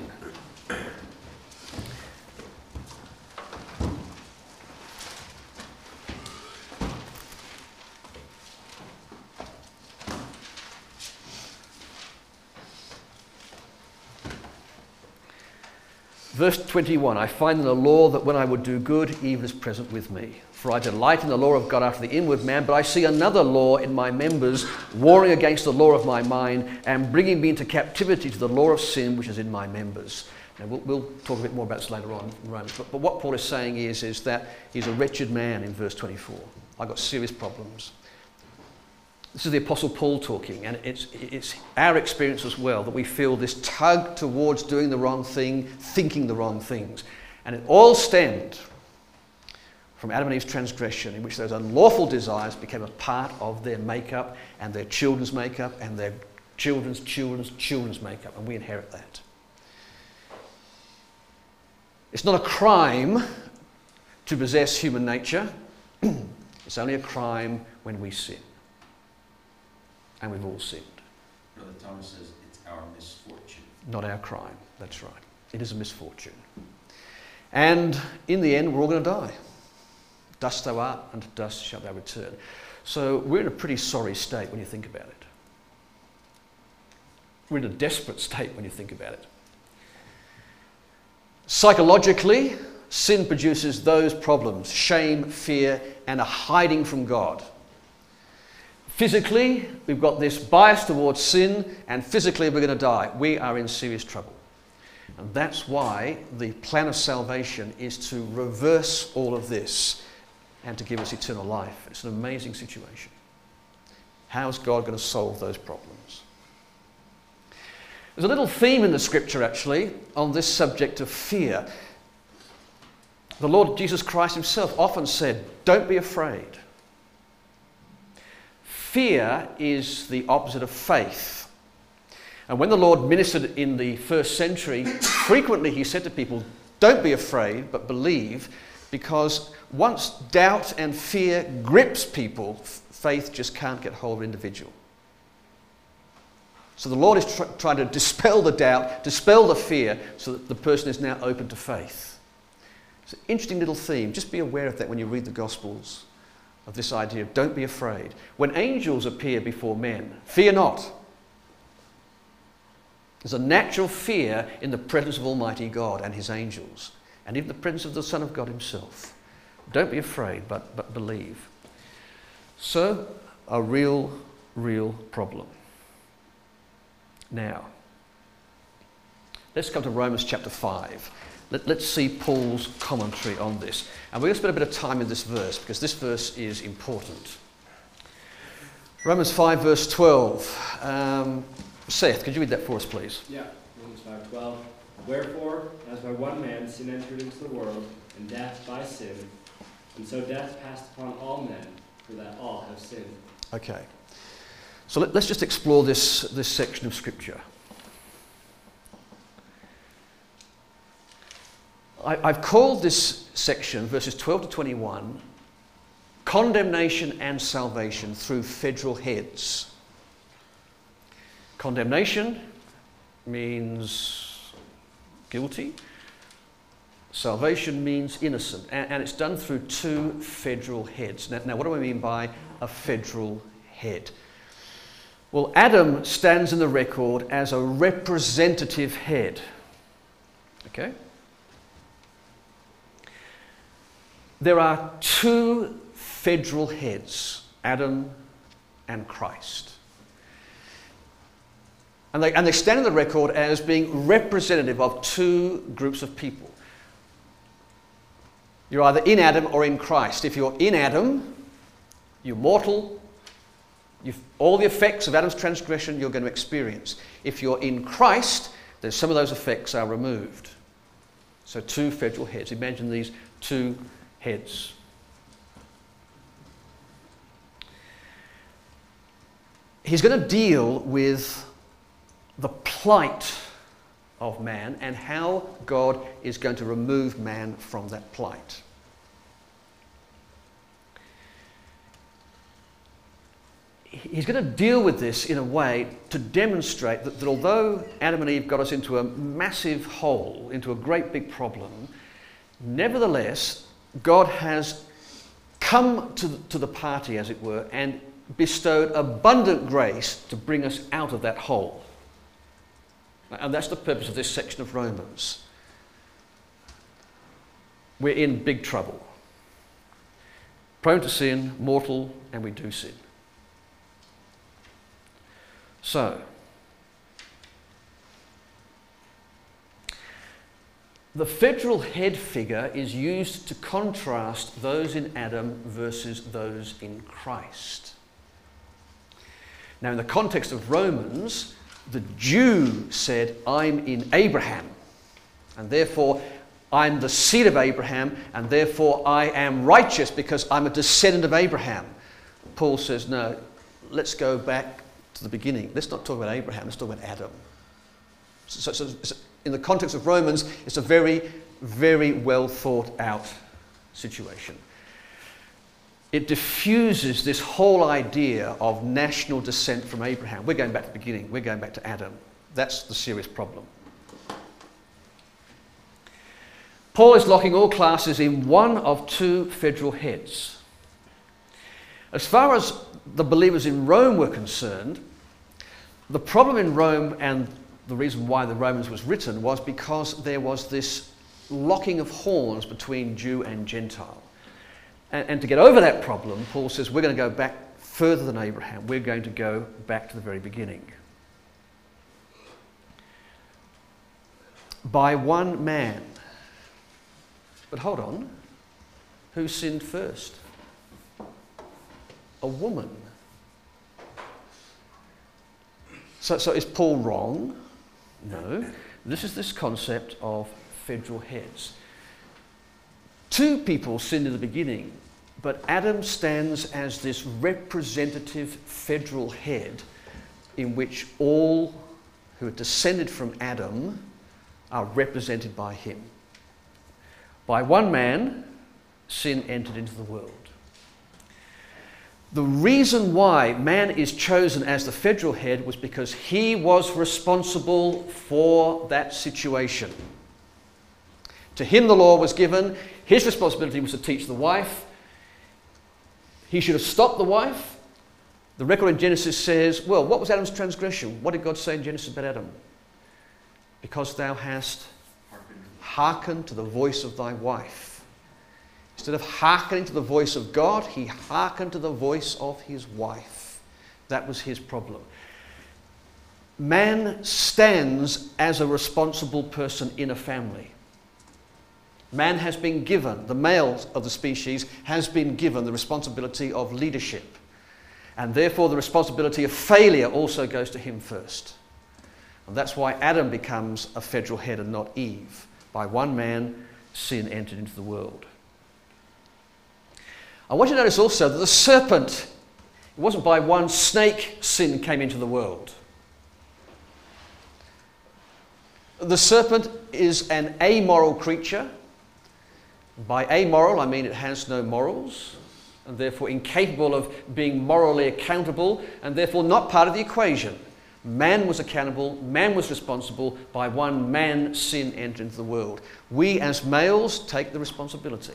Verse twenty-one, I find in the law that when I would do good, evil is present with me. For I delight in the law of God after the inward man, but I see another law in my members, warring against the law of my mind, and bringing me into captivity to the law of sin which is in my members. Now we'll, we'll talk a bit more about this later on in Romans, but, but what Paul is saying is, is that he's a wretched man in verse twenty-four. I've got serious problems. This is the Apostle Paul talking, and it's, it's our experience as well, that we feel this tug towards doing the wrong thing, thinking the wrong things. And it all stemmed from Adam and Eve's transgression, in which those unlawful desires became a part of their makeup, and their children's makeup, and their children's children's children's makeup, and we inherit that. It's not a crime to possess human nature. It's only a crime when we sin. And we've all sinned. Brother Thomas says it's our misfortune. Not our crime, that's right. It is a misfortune. And in the end, we're all going to die. Dust thou art, and to dust shalt thou return. So we're in a pretty sorry state when you think about it. We're in a desperate state when you think about it. Psychologically, sin produces those problems: shame, fear, and a hiding from God. Physically, we've got this bias towards sin, and physically we're going to die. We are in serious trouble. And that's why the plan of salvation is to reverse all of this and to give us eternal life. It's an amazing situation. How's God going to solve those problems? There's a little theme in the scripture, actually, on this subject of fear. The Lord Jesus Christ himself often said, don't be afraid. Fear is the opposite of faith. And when the Lord ministered in the first century, frequently he said to people, don't be afraid, but believe, because once doubt and fear grips people, faith just can't get hold of an individual. So the Lord is tr- trying to dispel the doubt, dispel the fear, so that the person is now open to faith. It's an interesting little theme. Just be aware of that when you read the Gospels, of this idea of don't be afraid. When angels appear before men, fear not. There's a natural fear in the presence of Almighty God and his angels, and even the presence of the Son of God himself. Don't be afraid, but, but believe. So, a real, real problem. Now, let's come to Romans chapter five. Let, let's see Paul's commentary on this. And we're going to spend a bit of time in this verse, because this verse is important. Romans five, verse twelve. Um, Seth, could you read that for us, please? Yeah, Romans five twelve. Wherefore, as by one man sin entered into the world, and death by sin, and so death passed upon all men, for that all have sinned. Okay. So let, let's just explore this, this section of Scripture. I, I've called this section, verses twelve to twenty-one, condemnation and salvation through federal heads. Condemnation means guilty. Salvation means innocent. And, and it's done through two federal heads. Now, now, what do I mean by a federal head? Well, Adam stands in the record as a representative head. Okay? There are two federal heads, Adam and Christ. And they, and they stand in the record as being representative of two groups of people. You're either in Adam or in Christ. If you're in Adam, you're mortal. You've, all the effects of Adam's transgression you're going to experience. If you're in Christ, then some of those effects are removed. So two federal heads. Imagine these two heads. He's going to deal with the plight of man and how God is going to remove man from that plight. He's going to deal with this in a way to demonstrate that, that although Adam and Eve got us into a massive hole, into a great big problem, nevertheless, God has come to the, to the party, as it were, and bestowed abundant grace to bring us out of that hole. And that's the purpose of this section of Romans. We're in big trouble. Prone to sin, mortal, and we do sin. So, the federal head figure is used to contrast those in Adam versus those in Christ. Now, in the context of Romans, the Jew said, I'm in Abraham, and therefore I'm the seed of Abraham, and therefore I am righteous because I'm a descendant of Abraham. Paul says, no, let's go back to the beginning. Let's not talk about Abraham, let's talk about Adam. So, so, so in the context of Romans, it's a very, very well thought out situation. It diffuses this whole idea of national descent from Abraham. We're going back to the beginning. We're going back to Adam. That's the serious problem. Paul is locking all classes in one of two federal heads. As far as the believers in Rome were concerned, the problem in Rome, and the reason why the Romans was written, was because there was this locking of horns between Jew and Gentile. And, and to get over that problem, Paul says we're going to go back further than Abraham. We're going to go back to the very beginning. By one man. But hold on, who sinned first? A woman. So, so is Paul wrong? No. This is this concept of federal heads. Two people sinned in the beginning, but Adam stands as this representative federal head in which all who are descended from Adam are represented by him. By one man, sin entered into the world. The reason why man is chosen as the federal head was because he was responsible for that situation. To him the law was given. His responsibility was to teach the wife. He should have stopped the wife. The record in Genesis says, well, what was Adam's transgression? What did God say in Genesis about Adam? Because thou hast hearkened to the voice of thy wife. Instead of hearkening to the voice of God, he hearkened to the voice of his wife. That was his problem. Man stands as a responsible person in a family. Man has been given, the male of the species has been given the responsibility of leadership. And therefore the responsibility of failure also goes to him first. And that's why Adam becomes a federal head and not Eve. By one man, sin entered into the world. I want you to notice also that the serpent, it wasn't by one snake sin came into the world. The serpent is an amoral creature. By amoral, I mean it has no morals, and therefore incapable of being morally accountable, and therefore not part of the equation. Man was accountable, man was responsible. By one man, sin entered into the world. We as males take the responsibility.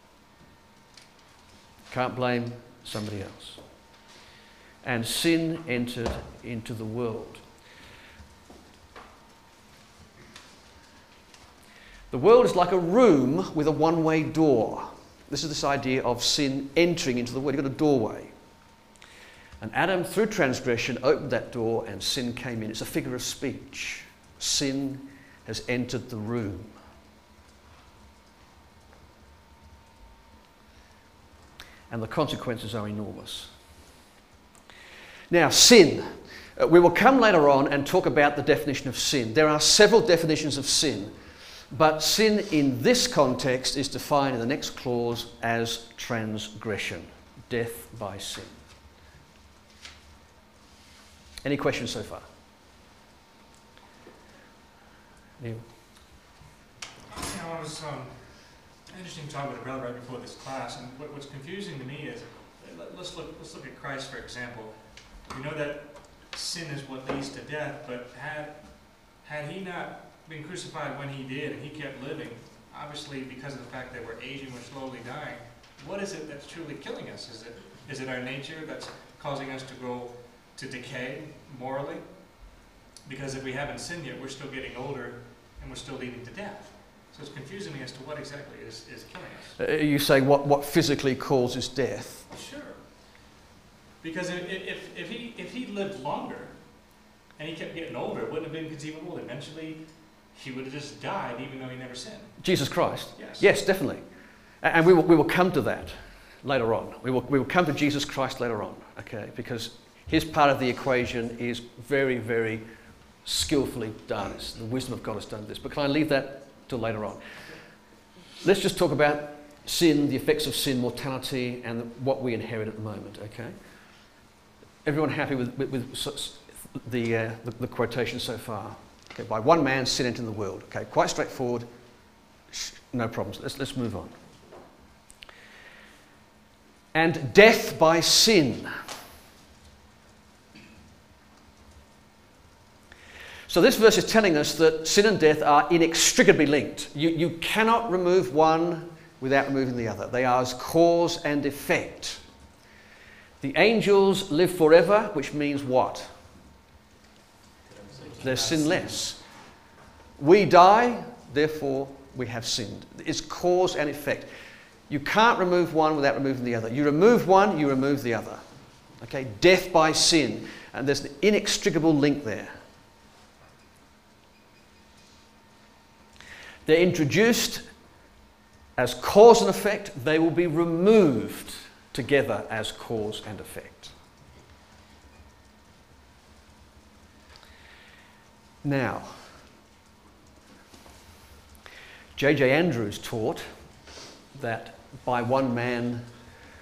Can't blame somebody else. And sin entered into the world. The world is like a room with a one-way door. This is this idea of sin entering into the world. You've got a doorway. And Adam, through transgression, opened that door and sin came in. It's a figure of speech. Sin has entered the room. And the consequences are enormous. Now, sin. Uh, we will come later on and talk about the definition of sin. There are several definitions of sin. But sin in this context is defined in the next clause as transgression, death by sin. Any questions so far? Neil? You know, I was um, interesting talking with a brother right before this class, and what, what's confusing to me is, let, let's look, let's look at Christ for example. We know that sin is what leads to death, but had had he not been crucified when he did, and he kept living, obviously because of the fact that we're aging, we're slowly dying, what is it that's truly killing us? Is it is it our nature that's causing us to go to decay morally? Because if we haven't sinned yet, we're still getting older and we're still leading to death. So it's confusing me as to what exactly is, is killing us. Uh, you say what, what physically causes death? Sure. Because if, if, if, he, if he lived longer and he kept getting older, it wouldn't have been conceivable that eventually he would have just died even though he never sinned. Jesus Christ? Yes. Yes, definitely. And we will, we will come to that later on. We will, we will come to Jesus Christ later on, okay? Because his part of the equation is very, very skillfully done. It's, the wisdom of God has done this. But can I leave that till later on? Let's just talk about sin, the effects of sin, mortality, and what we inherit at the moment, okay? Everyone happy with, with, with the, uh, the, the quotation so far? Okay, by one man, sin entered the world. Okay, quite straightforward. No problems. Let's, let's move on. And death by sin. So this verse is telling us that sin and death are inextricably linked. You, you cannot remove one without removing the other. They are as cause and effect. The angels live forever, which means what? They're sinless. We die, therefore we have sinned. It's cause and effect. You can't remove one without removing the other. You remove one, you remove the other. Okay, death by sin. And there's an inextricable link there. They're introduced as cause and effect. They will be removed together as cause and effect. Now, J J Andrews taught that by one man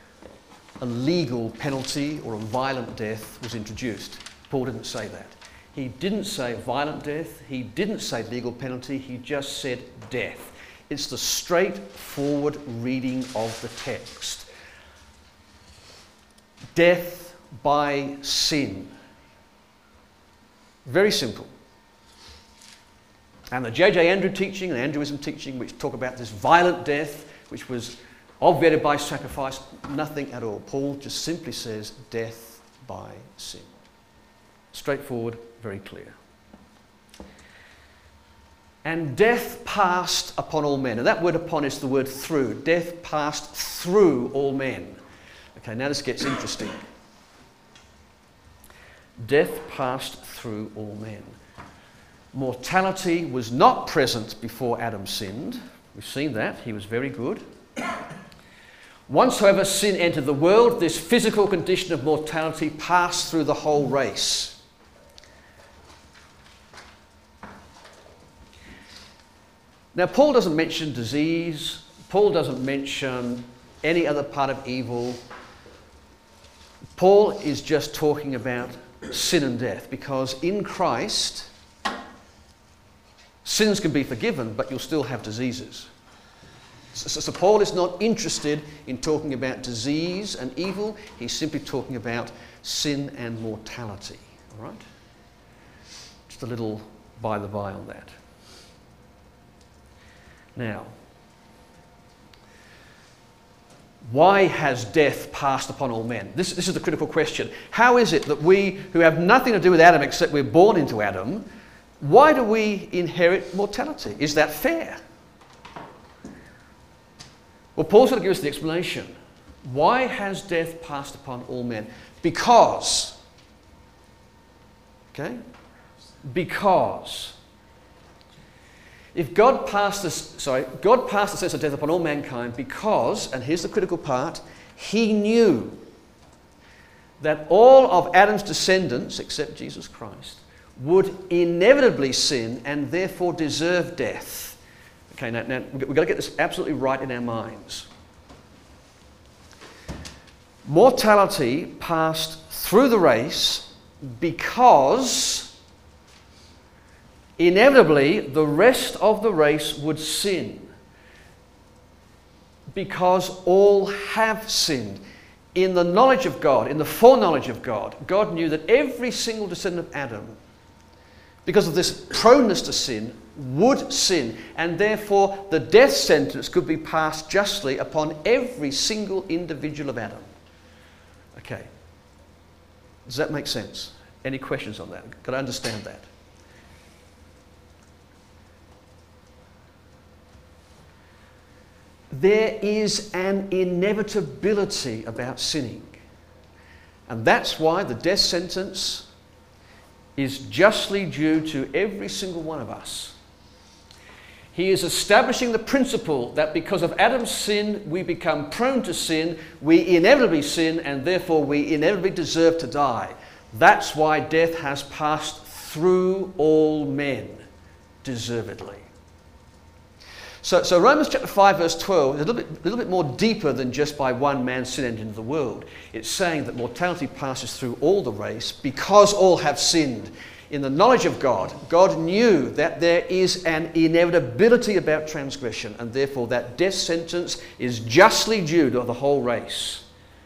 a legal penalty or a violent death was introduced. Paul didn't say that. He didn't say violent death. He didn't say legal penalty. He just said death. It's the straightforward reading of the text. Death by sin. Very simple. And the J J Andrew teaching and Andrewism teaching, which talk about this violent death, which was obviated by sacrifice, nothing at all. Paul just simply says death by sin. Straightforward, very clear. And death passed upon all men. And that word upon is the word through. Death passed through all men. Okay, now this gets interesting. Death passed through all men. Mortality was not present before Adam sinned. We've seen that. He was very good. Once, however, sin entered the world, this physical condition of mortality passed through the whole race. Now, Paul doesn't mention disease. Paul doesn't mention any other part of evil. Paul is just talking about sin and death, because in Christ, sins can be forgiven, but you'll still have diseases. So, so Paul is not interested in talking about disease and evil. He's simply talking about sin and mortality. All right? Just a little by the by on that. Now, why has death passed upon all men? This, this is the critical question. How is it that we, who have nothing to do with Adam except we're born into Adam, why do we inherit mortality? Is that fair? Well, Paul's going to give us the explanation. Why has death passed upon all men? Because, okay, because if God passed this, sorry, God passed the sentence of death upon all mankind because, and here's the critical part, he knew that all of Adam's descendants, except Jesus Christ, would inevitably sin and therefore deserve death. Okay, now, now we've got to get this absolutely right in our minds. Mortality passed through the race because inevitably the rest of the race would sin. Because all have sinned. In the knowledge of God, in the foreknowledge of God, God knew that every single descendant of Adam, because of this proneness to sin, would sin, and therefore the death sentence could be passed justly upon every single individual of Adam. Okay. Does that make sense? Any questions on that? Can I understand that? There is an inevitability about sinning. And that's why the death sentence is justly due to every single one of us. He is establishing the principle that because of Adam's sin, we become prone to sin, we inevitably sin, and therefore we inevitably deserve to die. That's why death has passed through all men, deservedly. So, so Romans chapter five verse twelve is a little bit, little bit more deeper than just by one man's sin entered into the world. It's saying that mortality passes through all the race because all have sinned. In the knowledge of God, God knew that there is an inevitability about transgression, and therefore that death sentence is justly due to the whole race.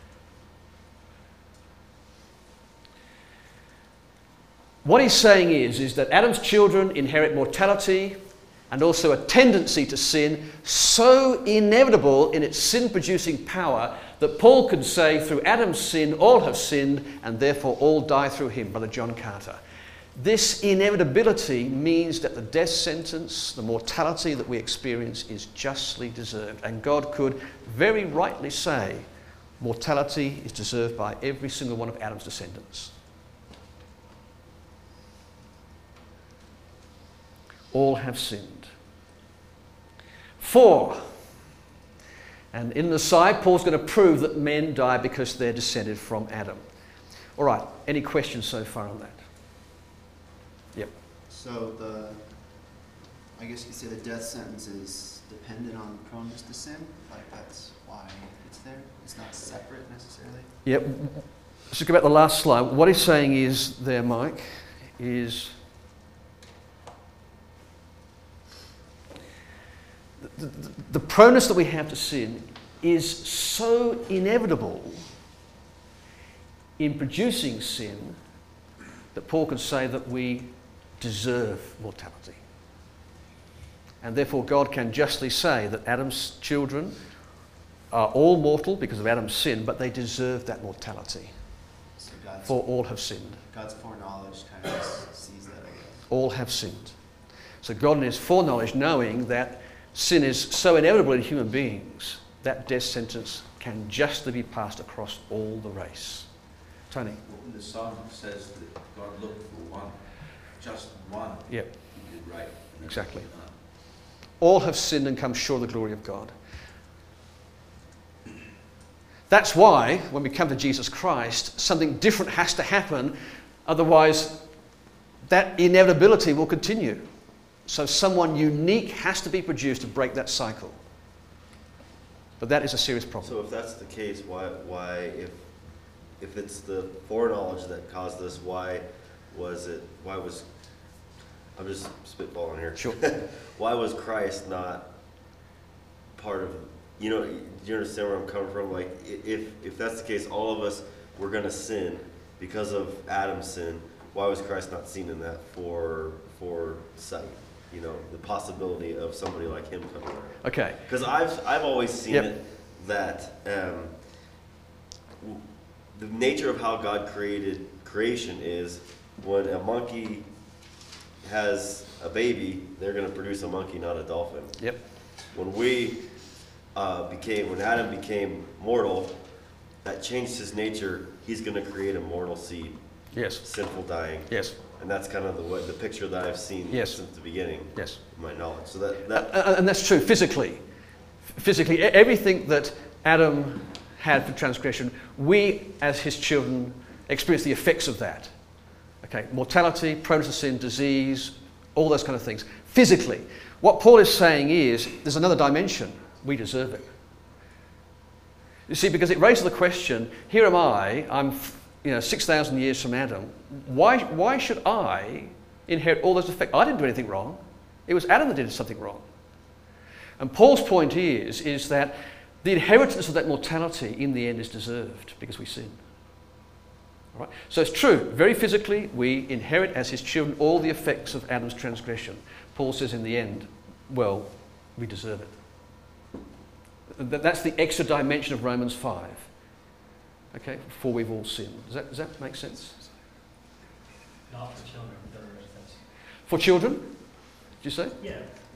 What he's saying is, is that Adam's children inherit mortality and also a tendency to sin so inevitable in its sin-producing power that Paul could say, through Adam's sin, all have sinned, and therefore all die through him, Brother John Carter. This inevitability means that the death sentence, the mortality that we experience, is justly deserved. And God could very rightly say, mortality is deserved by every single one of Adam's descendants. All have sinned. Four. And in the side, Paul's going to prove that men die because they're descended from Adam. All right, any questions so far on that? Yep. So the, I guess you could say the death sentence is dependent on proneness to sin? Like that's why it's there? It's not separate necessarily? Yep. Let's look about the last slide. What he's saying is there, Mike, is the, the, the proneness that we have to sin is so inevitable in producing sin that Paul could say that we deserve mortality. And therefore God can justly say that Adam's children are all mortal because of Adam's sin, but they deserve that mortality. So God's, for all have sinned. God's foreknowledge kind of sees that, I guess. All have sinned. So God in his foreknowledge, knowing that sin is so inevitable in human beings, that death sentence can justly be passed across all the race. Tony? Well, the psalm says that God looked for one, just one, Yep. who did right. Exactly. All have sinned and come short of the glory of God. That's why, when we come to Jesus Christ, something different has to happen, otherwise that inevitability will continue. So someone unique has to be produced to break that cycle. But that is a serious problem. So if that's the case, why, why if, if it's the foreknowledge that caused this, why was it, why was, I'm just spitballing here. Sure. Why was Christ not part of, you know, do you understand where I'm coming from? Like, if, if that's the case, all of us, we're going to sin because of Adam's sin. Why was Christ not seen in that for, for sight? You know, the possibility of somebody like him coming around. Okay. Because I've, I've always seen Yep. it that um, w- the nature of how God created creation is when a monkey has a baby, they're going to produce a monkey, not a dolphin. Yep. When we uh, became, when Adam became mortal, that changed his nature. He's going to create a mortal seed. Yes. Sinful dying. Yes. And that's kind of the way, the picture that I've seen Yes. since the beginning. Yes. Of my knowledge. So that, that Uh, and that's true physically. Physically, e- everything that Adam had for transgression, we as his children experience the effects of that. Okay, mortality, proneness to sin, disease, all those kind of things. Physically, what Paul is saying is there's another dimension. We deserve it. You see, because it raises the question, here am I, I'm you know, six thousand years from Adam. Why, why should I inherit all those effects? I didn't do anything wrong. It was Adam that did something wrong. And Paul's point is, is that the inheritance of that mortality in the end is deserved because we sin. All right? So it's true, very physically, we inherit as his children all the effects of Adam's transgression. Paul says in the end, well, we deserve it. That's the extra dimension of Romans five. Okay, for we've all sinned. Does that, does that make sense? Not for children, but other residents. For children, did you say? Yeah,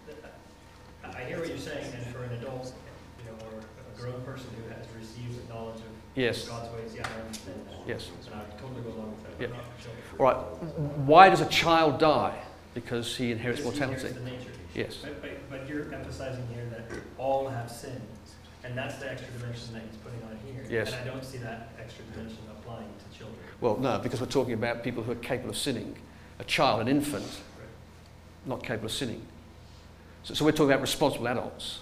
I hear what you're saying, and for an adult, you know, or a grown person who has received the knowledge of Yes. God's ways, yeah, I understand that. Yes. And I totally go along with that, Yeah. but not for children. All right. Why does a child die? Because he inherits Because he mortality. inherits the nature. Yes. But, but, but you're emphasizing here that all have sinned, and that's the extra dimension that he's putting on here. Yes. And I don't see that extra dimension applying to children. Well, no, because we're talking about people who are capable of sinning. A child, an infant, not capable of sinning. So, so we're talking about responsible adults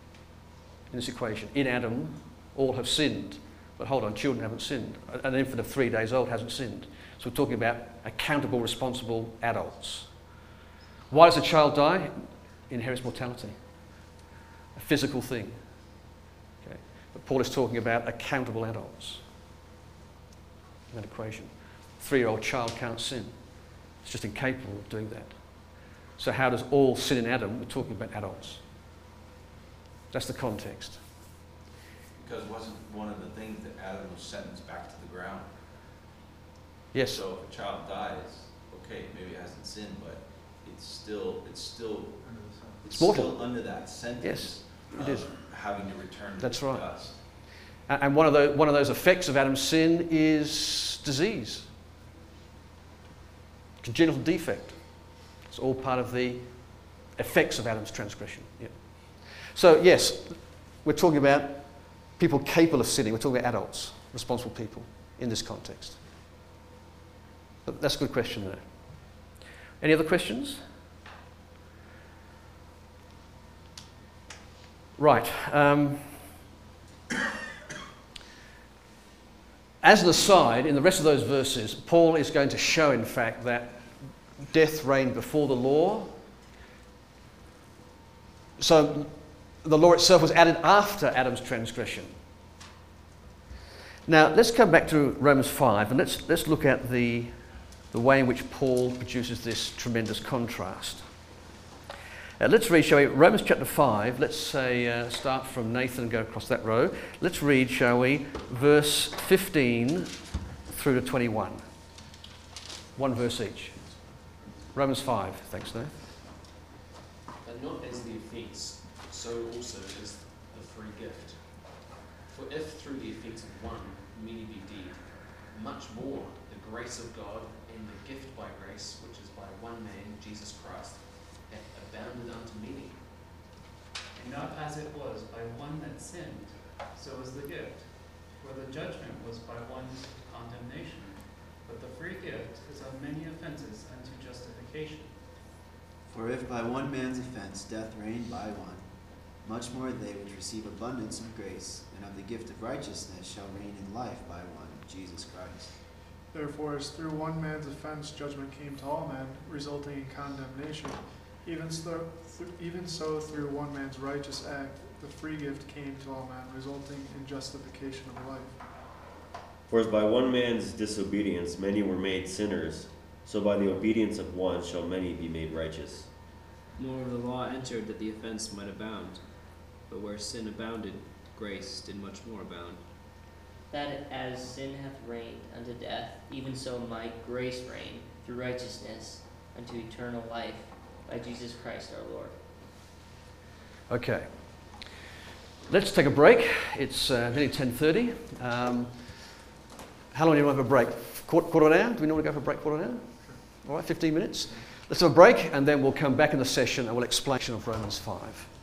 in this equation. In Adam, all have sinned. But hold on, children haven't sinned. An infant of three days old hasn't sinned. So we're talking about accountable, responsible adults. Why does a child die? Inherits mortality. A physical thing. Okay. But Paul is talking about accountable adults in that equation. A three-year-old child can't sin. It's just incapable of doing that. So how does all sin in Adam? We're talking about adults. That's the context. Because wasn't one of the things that Adam was sentenced back to the ground? Yes. So if a child dies, okay, maybe it hasn't sinned, but it's still, it's still, it's It's mortal. still under that sentence. Yes, it of is. having to return to That's the right. dust. A- And one of, those, one of those effects of Adam's sin is disease. Congenital defect. It's all part of the effects of Adam's transgression. Yeah. So, yes, we're talking about people capable of sinning. We're talking about adults, responsible people in this context. But that's a good question there. Any other questions? Right. Um, as an aside, in the rest of those verses, Paul is going to show, in fact, that death reigned before the law. So the law itself was added after Adam's transgression. Now let's come back to Romans five and let's, let's look at the, the way in which Paul produces this tremendous contrast. Uh, let's read, shall we, Romans chapter five, let's say, uh, start from Nathan and go across that row. Let's read, shall we, verse fifteen through to twenty-one. One verse each. Romans five, thanks, Nathan. But not as the offence, so also is the free gift. For if through the offence of one many be dead, much more the grace of God and the gift by grace, which is by one man, Jesus Christ, hath abounded unto many. And not as it was by one that sinned, so is the gift. For the judgment was by one's condemnation, but the free gift is of many offenses unto justification. For if by one man's offense death reigned by one, much more they which receive abundance of grace and of the gift of righteousness shall reign in life by one, Jesus Christ. Therefore, as through one man's offense judgment came to all men, resulting in condemnation, even so, even so through one man's righteous act, the free gift came to all men, resulting in justification of life. For as by one man's disobedience many were made sinners, so by the obedience of one shall many be made righteous. Moreover, the law entered that the offense might abound. But where sin abounded, grace did much more abound. That as sin hath reigned unto death, even so might grace reign through righteousness unto eternal life by Jesus Christ our Lord. Okay. Let's take a break. It's uh, nearly ten thirty. Um, how long do you want to have a break? Quarter, quarter of an hour? Do we normally go for a break quarter of an hour? All right, fifteen minutes. Let's have a break and then we'll come back in the session and we'll explain of Romans five.